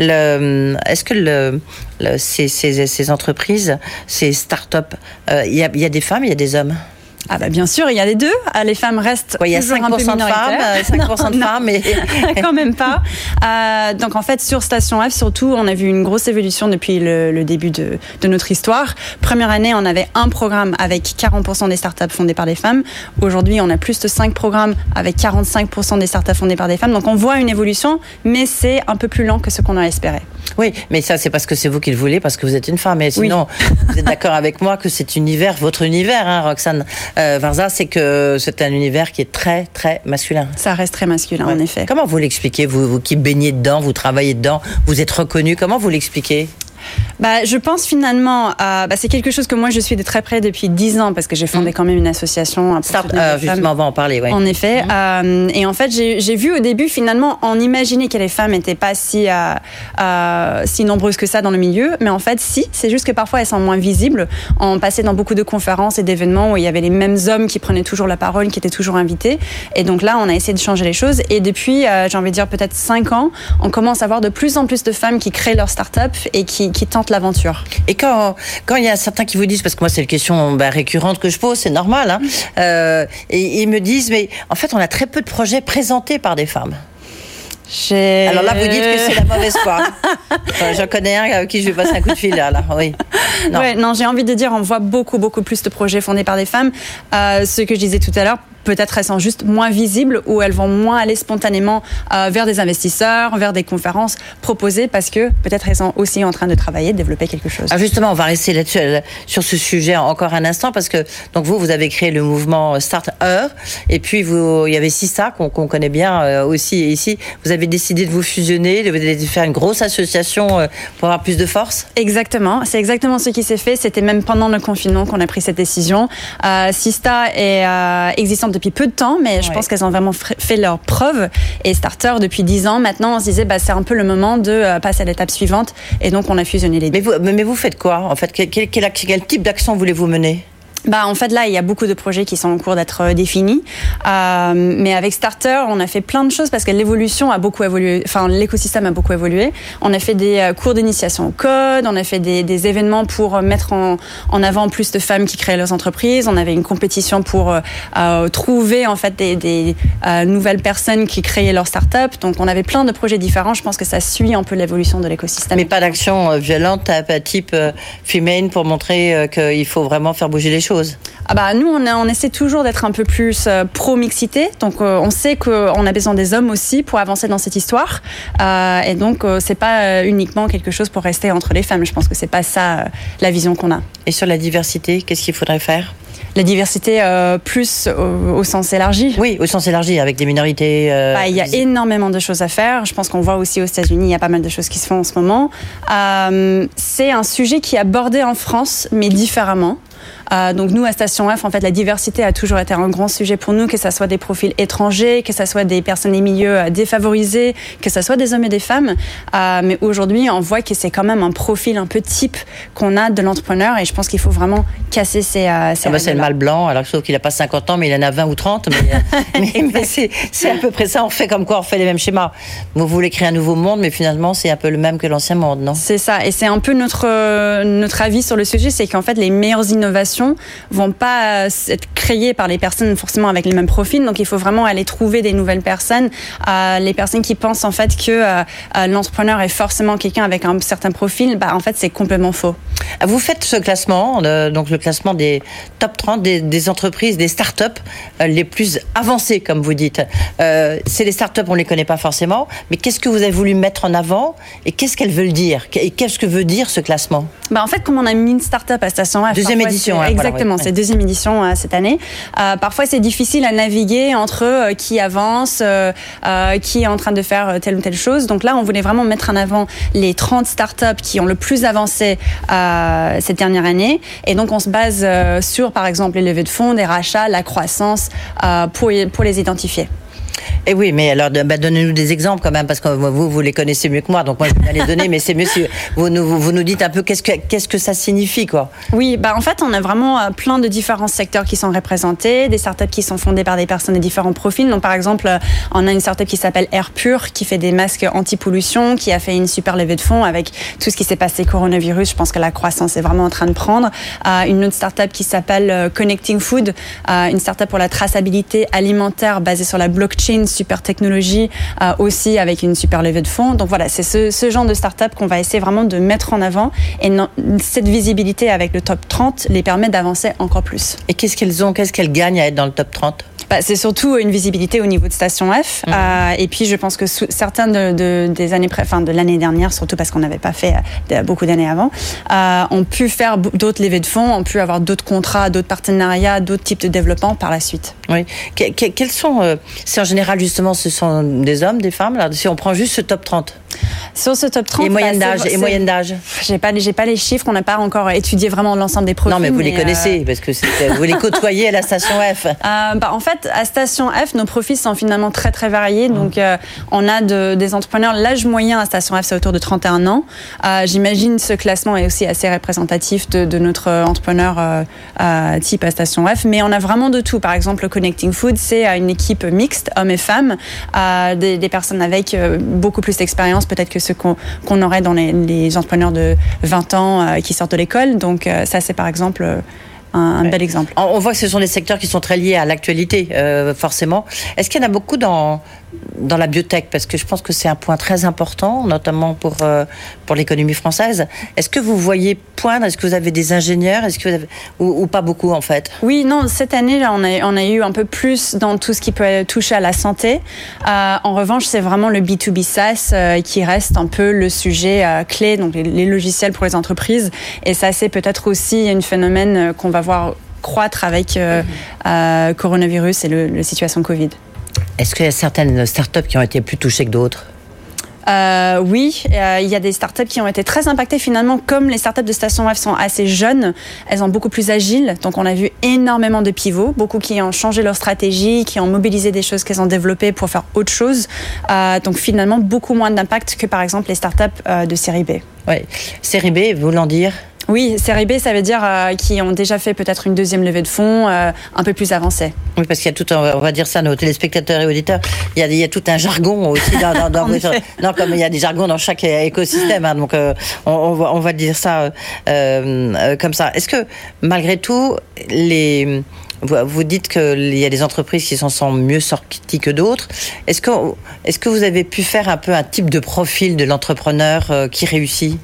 Le, est-ce que le, le, ces, ces, ces entreprises, ces start-up, euh, il y a, il y a des femmes, il y a des hommes? Ah bah bien sûr, il y a les deux. Les femmes restent ouais, toujours un peu minoritaires. Il y a cinq pour cent de femmes, cinq pour cent de non, femmes, mais quand même pas. Euh, donc en fait, sur Station F, surtout, on a vu une grosse évolution depuis le, le début de, de notre histoire. Première année, on avait un programme avec quarante pour cent des startups fondées par des femmes. Aujourd'hui, on a plus de cinq programmes avec quarante-cinq pour cent des startups fondées par des femmes. Donc on voit une évolution, mais c'est un peu plus lent que ce qu'on a espéré. Oui, mais ça, c'est parce que c'est vous qui le voulez, parce que vous êtes une femme. Et sinon, oui. Vous êtes d'accord avec moi que cet univers, votre univers, hein, Roxane euh, Varza, c'est que c'est un univers qui est très, très masculin. Ça reste très masculin, ouais. En effet. Comment vous l'expliquez, vous, vous qui baignez dedans, vous travaillez dedans, vous êtes reconnue, comment vous l'expliquez? Bah, je pense finalement, euh, bah, c'est quelque chose que moi je suis de très près depuis dix ans parce que j'ai fondé mmh. quand même une association. Pour Start, euh, justement, on va en parler, ouais. En effet. Mmh. Euh, et en fait, j'ai, j'ai vu au début finalement, on imaginait que les femmes n'étaient pas si, euh, euh, si nombreuses que ça dans le milieu, mais en fait, si. C'est juste que parfois elles sont moins visibles. On passait dans beaucoup de conférences et d'événements où il y avait les mêmes hommes qui prenaient toujours la parole, qui étaient toujours invités. Et donc là, on a essayé de changer les choses. Et depuis, euh, j'ai envie de dire peut-être cinq ans, on commence à voir de plus en plus de femmes qui créent leur start-up et qui, qui tentent l'aventure. Et quand quand il y a certains qui vous disent, parce que moi c'est une question bah, récurrente que je pose, c'est normal, hein, euh, et ils me disent, mais en fait on a très peu de projets présentés par des femmes. J'ai... Alors là, vous dites que c'est la mauvaise foi. Enfin, j'en connais un à qui je vais passer un coup de fil, là. là. Oui. Non. Ouais, non, j'ai envie de dire, on voit beaucoup, beaucoup plus de projets fondés par des femmes. Euh, ce que je disais tout à l'heure, peut-être elles sont juste moins visibles ou elles vont moins aller spontanément euh, vers des investisseurs, vers des conférences proposées parce que peut-être elles sont aussi en train de travailler, de développer quelque chose. Alors justement, on va rester là-dessus, sur ce sujet encore un instant parce que donc vous, vous avez créé le mouvement Start Her et puis vous, il y avait Sista qu'on, qu'on connaît bien euh, aussi et ici. Vous avez décidé de vous fusionner, de faire une grosse association euh, pour avoir plus de force. Exactement, c'est exactement ce qui s'est fait. C'était même pendant le confinement qu'on a pris cette décision. Euh, Sista est euh, existante depuis peu de temps, mais je ouais. pense qu'elles ont vraiment fait leurs preuves. Et Starter, depuis dix ans, maintenant, on se disait, bah, c'est un peu le moment de passer à l'étape suivante. Et donc, on a fusionné les deux. Mais vous, mais vous faites quoi, en fait? Quel, quel, quel, quel type d'action voulez-vous mener? Bah, en fait, là, il y a beaucoup de projets qui sont en cours d'être définis. Euh, mais avec Starter, on a fait plein de choses parce que l'évolution a beaucoup évolué. Enfin, l'écosystème a beaucoup évolué. On a fait des cours d'initiation au code. On a fait des, des événements pour mettre en, en avant plus de femmes qui créent leurs entreprises. On avait une compétition pour euh, trouver, en fait, des, des euh, nouvelles personnes qui créaient leur start-up. Donc, on avait plein de projets différents. Je pense que ça suit un peu l'évolution de l'écosystème. Mais pas d'action euh, violente, type euh, Female, pour montrer euh, qu'il faut vraiment faire bouger les choses. Ah bah, nous, on, a, on essaie toujours d'être un peu plus euh, pro-mixité. Donc, euh, on sait qu'on a besoin des hommes aussi pour avancer dans cette histoire. Euh, et donc, euh, c'est pas uniquement quelque chose pour rester entre les femmes. Je pense que c'est pas ça euh, la vision qu'on a. Et sur la diversité, qu'est-ce qu'il faudrait faire ? La diversité euh, plus au, au sens élargi. Oui, au sens élargi, avec des minorités. Euh, bah, il y a énormément de choses à faire. Je pense qu'on voit aussi aux États-Unis, il y a pas mal de choses qui se font en ce moment. Euh, c'est un sujet qui est abordé en France, mais différemment. Euh, donc nous, à Station F, en fait, la diversité a toujours été un grand sujet pour nous, que ça soit des profils étrangers, que ça soit des personnes des milieux défavorisés, que ça soit des hommes et des femmes. Euh, mais aujourd'hui, on voit que c'est quand même un profil un peu type qu'on a de l'entrepreneur et je pense qu'il faut vraiment casser ces, euh, ces ah bah c'est le mâle blanc, alors sauf qu'il n'a pas cinquante ans, mais il en a vingt ou trente. Mais, mais, mais c'est, c'est à peu près ça, on fait comme quoi, on fait les mêmes schémas. Vous voulez créer un nouveau monde, mais finalement, c'est un peu le même que l'ancien monde, non ? C'est ça, et c'est un peu notre, euh, notre avis sur le sujet, c'est qu'en fait, les meilleures innovations vont pas être créées par les personnes forcément avec les mêmes profils, donc il faut vraiment aller trouver des nouvelles personnes, euh, les personnes qui pensent en fait que euh, l'entrepreneur est forcément quelqu'un avec un certain profil, bah en fait c'est complètement faux. Vous faites ce classement, euh, donc le classement des top trente des, des entreprises, des startups euh, les plus avancées, comme vous dites. Euh, c'est les startups, on les connaît pas forcément, mais qu'est-ce que vous avez voulu mettre en avant et qu'est-ce qu'elles veulent dire et qu'est-ce que veut dire ce classement ? Bah en fait, comme on a mis une startup à Station F, deuxième édition, hein, exactement, voilà, c'est deuxième édition euh, cette année. Euh, parfois, c'est difficile à naviguer entre euh, qui avance, euh, euh, qui est en train de faire telle ou telle chose. Donc là, on voulait vraiment mettre en avant les trente startups qui ont le plus avancé euh, cette dernière année. Et donc, on se base euh, sur, par exemple, les levées de fonds, des rachats, la croissance, euh, pour, pour les identifier. Et oui, mais alors, bah, donnez-nous des exemples quand même, parce que vous, vous les connaissez mieux que moi, donc moi je vais les donner, mais c'est mieux si vous nous, vous nous dites un peu qu'est-ce que, qu'est-ce que ça signifie, quoi. Oui, bah en fait, on a vraiment plein de différents secteurs qui sont représentés, des startups qui sont fondées par des personnes de différents profils. Donc, par exemple, on a une startup qui s'appelle Air Pur, qui fait des masques anti-pollution, qui a fait une super levée de fonds avec tout ce qui s'est passé coronavirus. Je pense que la croissance est vraiment en train de prendre. Euh, une autre startup qui s'appelle Connecting Food, euh, une startup pour la traçabilité alimentaire basée sur la blockchain, super technologie, euh, aussi avec une super levée de fonds. Donc voilà, c'est ce, ce genre de start-up qu'on va essayer vraiment de mettre en avant et non, cette visibilité avec le top trente les permet d'avancer encore plus. Et qu'est-ce qu'elles ont, qu'est-ce qu'elles gagnent à être dans le top trente ? Bah, c'est surtout une visibilité au niveau de Station F. Mmh. Euh, et puis, je pense que sous, certains de, de, des années, enfin, de l'année dernière, surtout parce qu'on n'avait pas fait de, beaucoup d'années avant, euh, ont pu faire d'autres levées de fonds, ont pu avoir d'autres contrats, d'autres partenariats, d'autres types de développement par la suite. Oui. Que, que, quels sont, euh, c'est en général justement, ce sont des hommes, des femmes, là, si on prend juste ce top trente. Sur ce top trente, et moyenne bah, d'âge, c'est, et c'est, moyenne d'âge. J'ai pas, j'ai pas les chiffres, on n'a pas encore étudié vraiment l'ensemble des profils. Non, mais vous mais les connaissez euh... parce que c'est, vous les côtoyez à la Station F. Euh, bah, en fait, à Station F, nos profils sont finalement très très variés. Mmh. Donc, euh, on a de, des entrepreneurs. L'âge moyen à Station F, c'est autour de trente et un ans. Euh, j'imagine ce classement est aussi assez représentatif de, de notre entrepreneur euh, euh, type à Station F. Mais on a vraiment de tout. Par exemple, Connecting Food, c'est une équipe mixte, hommes et femmes, euh, des, des personnes avec euh, beaucoup plus d'expérience, peut-être que ceux qu'on, qu'on aurait dans les, les entrepreneurs de vingt ans euh, qui sortent de l'école. Donc, euh, ça, c'est par exemple euh, un, un ouais. bel exemple. On voit que ce sont des secteurs qui sont très liés à l'actualité, euh, forcément. Est-ce qu'il y en a beaucoup dans, dans la biotech, parce que je pense que c'est un point très important, notamment pour, euh, pour l'économie française. Est-ce que vous voyez poindre, est-ce que vous avez des ingénieurs, est-ce que vous avez, ou, ou pas beaucoup en fait? Oui, non, cette année, là, on a, on a eu un peu plus dans tout ce qui peut toucher à la santé. Euh, en revanche, c'est vraiment le B deux B SaaS euh, qui reste un peu le sujet euh, clé, donc les, les logiciels pour les entreprises. Et ça, c'est peut-être aussi un phénomène qu'on va voir croître avec euh, euh, coronavirus et le, la situation Covid. Est-ce qu'il y a certaines startups qui ont été plus touchées que d'autres? Euh, oui, euh, il y a des startups qui ont été très impactées finalement, comme les startups de Station F sont assez jeunes, elles sont beaucoup plus agiles, donc on a vu énormément de pivots, beaucoup qui ont changé leur stratégie, qui ont mobilisé des choses qu'elles ont développées pour faire autre chose, euh, donc finalement beaucoup moins d'impact que par exemple les startups euh, de série B. Oui, série B, voulant dire? Oui, série B, ça veut dire euh, qui ont déjà fait peut-être une deuxième levée de fonds euh, un peu plus avancée. Oui, parce qu'il y a tout un, on va dire ça à nos téléspectateurs et auditeurs, il y a, il y a tout un jargon aussi dans, dans, dans votre, non, comme il y a des jargons dans chaque écosystème, hein, donc euh, on, on, va, on va dire ça euh, euh, comme ça. Est-ce que malgré tout, les vous dites qu'il y a des entreprises qui s'en sont mieux sorties que d'autres. Est-ce que, est-ce que vous avez pu faire un peu un type de profil de l'entrepreneur euh, qui réussit?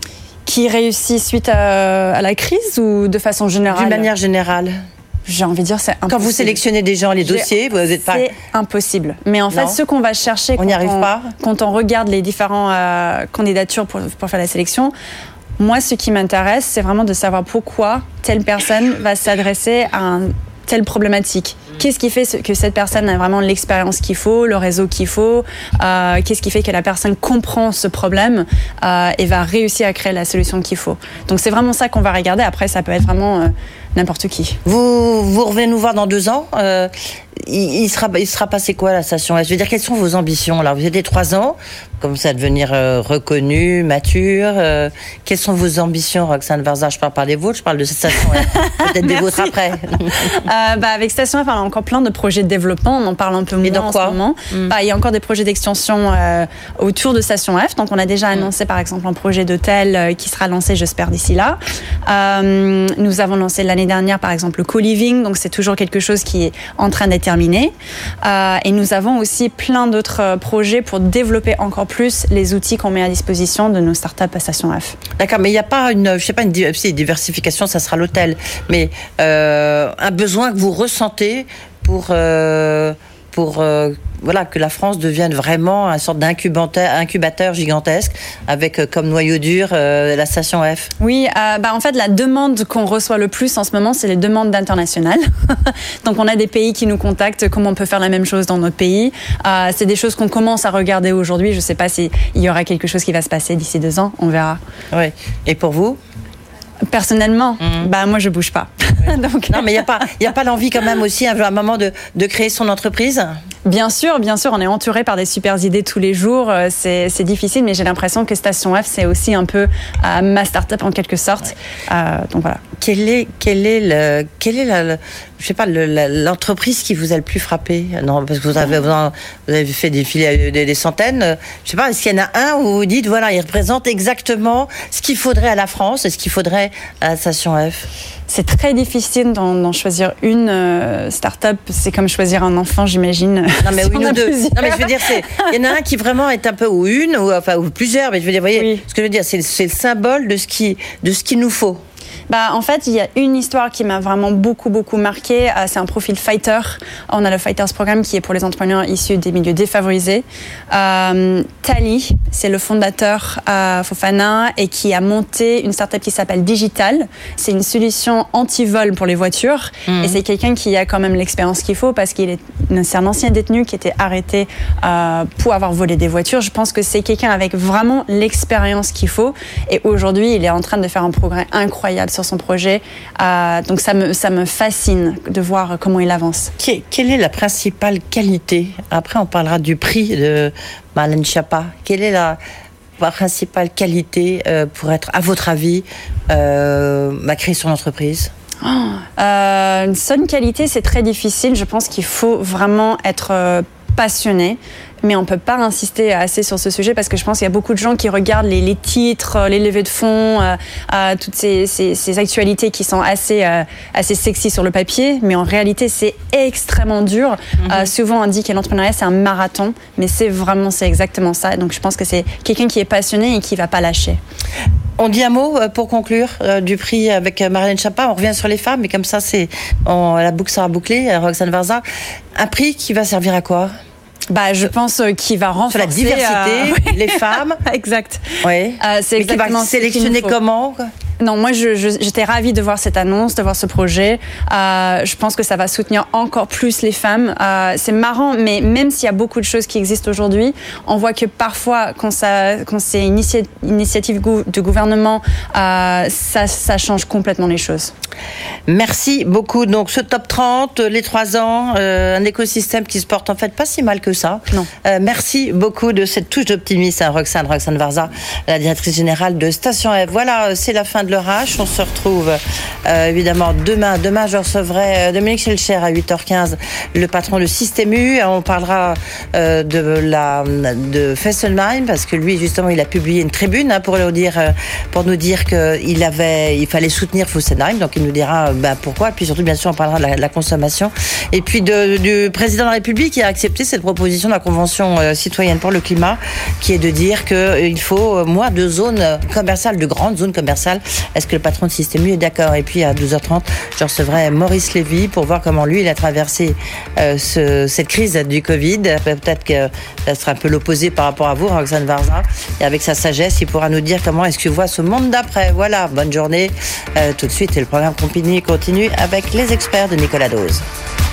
Qui réussit suite à, à la crise ou de façon générale? D'une manière générale. J'ai envie de dire c'est impossible. Quand vous sélectionnez des gens, les dossiers, vous êtes pas... C'est impossible. Mais en fait, non. ce qu'on va chercher on quand, n'y arrive on, pas. quand on regarde les différentes euh, candidatures pour, pour faire la sélection, moi, ce qui m'intéresse, c'est vraiment de savoir pourquoi telle personne va s'adresser à un telle problématique. Qu'est-ce qui fait que cette personne a vraiment l'expérience qu'il faut, le réseau qu'il faut, euh, qu'est-ce qui fait que la personne comprend ce problème euh, et va réussir à créer la solution qu'il faut. Donc c'est vraiment ça qu'on va regarder. Après, ça peut être vraiment euh, n'importe qui. Vous, vous revenez nous voir dans deux ans. Euh, il, il, sera, il sera passé quoi la station? Je veux dire, quelles sont vos ambitions? Alors, vous avez trois ans, comme ça, devenir euh, reconnu, mature. Euh, quelles sont vos ambitions, Roxane Varza? Je parle pas des vôtres, je parle de cette station. Peut-être des vôtres après. euh, bah, avec Station F, on a encore plein de projets de développement. On en parle un peu moins en ce moment. Mm. Bah, il y a encore des projets d'extension euh, autour de Station F. Donc, on a déjà annoncé, mm. par exemple, un projet d'hôtel euh, qui sera lancé, j'espère, d'ici là. Euh, nous avons lancé l'année dernière, par exemple, le co-living. Donc, c'est toujours quelque chose qui est en train d'être terminé. Euh, et nous avons aussi plein d'autres projets pour développer encore plus les outils qu'on met à disposition de nos startups à Station F. D'accord, mais il n'y a pas une, je sais pas, une diversification, ça sera l'hôtel, mais euh, un besoin que vous ressentez pour, euh, pour euh, voilà, que la France devienne vraiment une sorte d'incubateur incubateur gigantesque avec euh, comme noyau dur euh, la Station F. Oui, euh, bah en fait la demande qu'on reçoit le plus en ce moment, c'est les demandes d'international. Donc on a des pays qui nous contactent, comment on peut faire la même chose dans notre pays. Euh, c'est des choses qu'on commence à regarder aujourd'hui. Je ne sais pas s'il y aura quelque chose qui va se passer d'ici deux ans, on verra. Oui. Et pour vous? Personnellement, mmh. bah moi je bouge pas. Oui. Donc... Non, mais il n'y a pas, il y a pas l'envie quand même aussi à un moment de, de créer son entreprise? Bien sûr, bien sûr, on est entouré par des super idées tous les jours. C'est, c'est difficile, mais j'ai l'impression que Station F, c'est aussi un peu euh, ma start-up en quelque sorte. Ouais. Euh, donc voilà. Quel est, quel est le, quel est la, le, je sais pas, le, la, l'entreprise qui vous a le plus frappé? Non, parce que vous avez, vous avez fait défiler des, des centaines. Je sais pas, est-ce qu'il y en a un où vous dites, voilà, il représente exactement ce qu'il faudrait à la France et ce qu'il faudrait à la Station F? C'est très difficile d'en, d'en choisir une euh, start-up. C'est comme choisir un enfant, j'imagine. Non, mais si une ou deux. Plusieurs. Non, mais je veux dire, c'est, il y en a un qui vraiment est un peu, ou une, ou, enfin, ou plusieurs, mais je veux dire, vous voyez, oui. ce que je veux dire, c'est, c'est le symbole de ce qui, de ce qu'il nous faut. Bah, en fait, il y a une histoire qui m'a vraiment beaucoup, beaucoup marqué. Euh, c'est un profil fighter. On a le Fighters Programme qui est pour les entrepreneurs issus des milieux défavorisés. Euh, Tali, c'est le fondateur euh, Fofana et qui a monté une startup qui s'appelle Digital. C'est une solution anti-vol pour les voitures. Mmh. Et c'est quelqu'un qui a quand même l'expérience qu'il faut parce qu'il est, c'est un ancien détenu qui était arrêté euh, pour avoir volé des voitures. Je pense que c'est quelqu'un avec vraiment l'expérience qu'il faut. Et aujourd'hui, il est en train de faire un progrès incroyable sur son projet. Euh, donc ça me, ça me fascine de voir comment il avance. Quelle est la principale qualité? Après, on parlera du prix de Marlène Schiappa. Quelle est la principale qualité euh, pour être, à votre avis, euh, à créer son entreprise? Oh, euh, une seule qualité, c'est très difficile. Je pense qu'il faut vraiment être euh, passionné. mais on peut pas insister assez sur ce sujet parce que je pense qu'il y a beaucoup de gens qui regardent les, les titres, les levées de fonds, euh, euh, toutes ces, ces, ces actualités qui sont assez, euh, assez sexy sur le papier, mais en réalité c'est extrêmement dur. Mm-hmm. Euh, souvent on dit que l'entrepreneuriat c'est un marathon, mais c'est vraiment, c'est exactement ça. Donc je pense que c'est quelqu'un qui est passionné et qui va pas lâcher. On dit un mot pour conclure euh, du prix avec Marlène Schiappa. On revient sur les femmes, mais comme ça, c'est on, la boucle sera bouclée. Roxane Varza, un prix qui va servir à quoi? Bah, je pense euh, qu'il va renforcer sur la diversité, euh, les femmes. Exact. Oui. Euh, c'est mais exactement. Qui va sélectionner comment? Non, moi, je, je, j'étais ravie de voir cette annonce, de voir ce projet. Euh, je pense que ça va soutenir encore plus les femmes. Euh, c'est marrant, mais même s'il y a beaucoup de choses qui existent aujourd'hui, on voit que parfois, quand, ça, quand c'est une initia- initiative gou- de gouvernement, euh, ça, ça change complètement les choses. Merci beaucoup. Donc, ce top trente, les trois ans, euh, un écosystème qui se porte en fait pas si mal que ça. Non. Euh, merci beaucoup de cette touche d'optimisme, hein, Roxane, Roxane Varza, la directrice générale de Station F. Voilà, c'est la fin de leur H. On se retrouve euh, évidemment demain. Demain, je recevrai Dominique Schelcher à huit heures quinze, le patron de Système U. On parlera euh, de la de Fessenheim parce que lui, justement, il a publié une tribune hein, pour leur dire, euh, pour nous dire qu'il avait, il fallait soutenir Fessenheim. Donc, il nous dira ben, pourquoi. Et puis surtout, bien sûr, on parlera de la, de la consommation. Et puis de, du président de la République qui a accepté cette proposition de la Convention euh, citoyenne pour le climat, qui est de dire qu'il euh, faut moins de zones commerciales, de grandes zones commerciales. Est-ce que le patron de Système U est d'accord? Et puis à douze heures trente, je recevrai Maurice Lévy pour voir comment lui, il a traversé euh, ce, cette crise du Covid. Peut-être que ça sera un peu l'opposé par rapport à vous, Roxane Varza. Et avec sa sagesse, il pourra nous dire comment est-ce qu'il voit ce monde d'après. Voilà, bonne journée. Euh, tout de suite, et le programme continue, continue avec les experts de Nicolas Dose.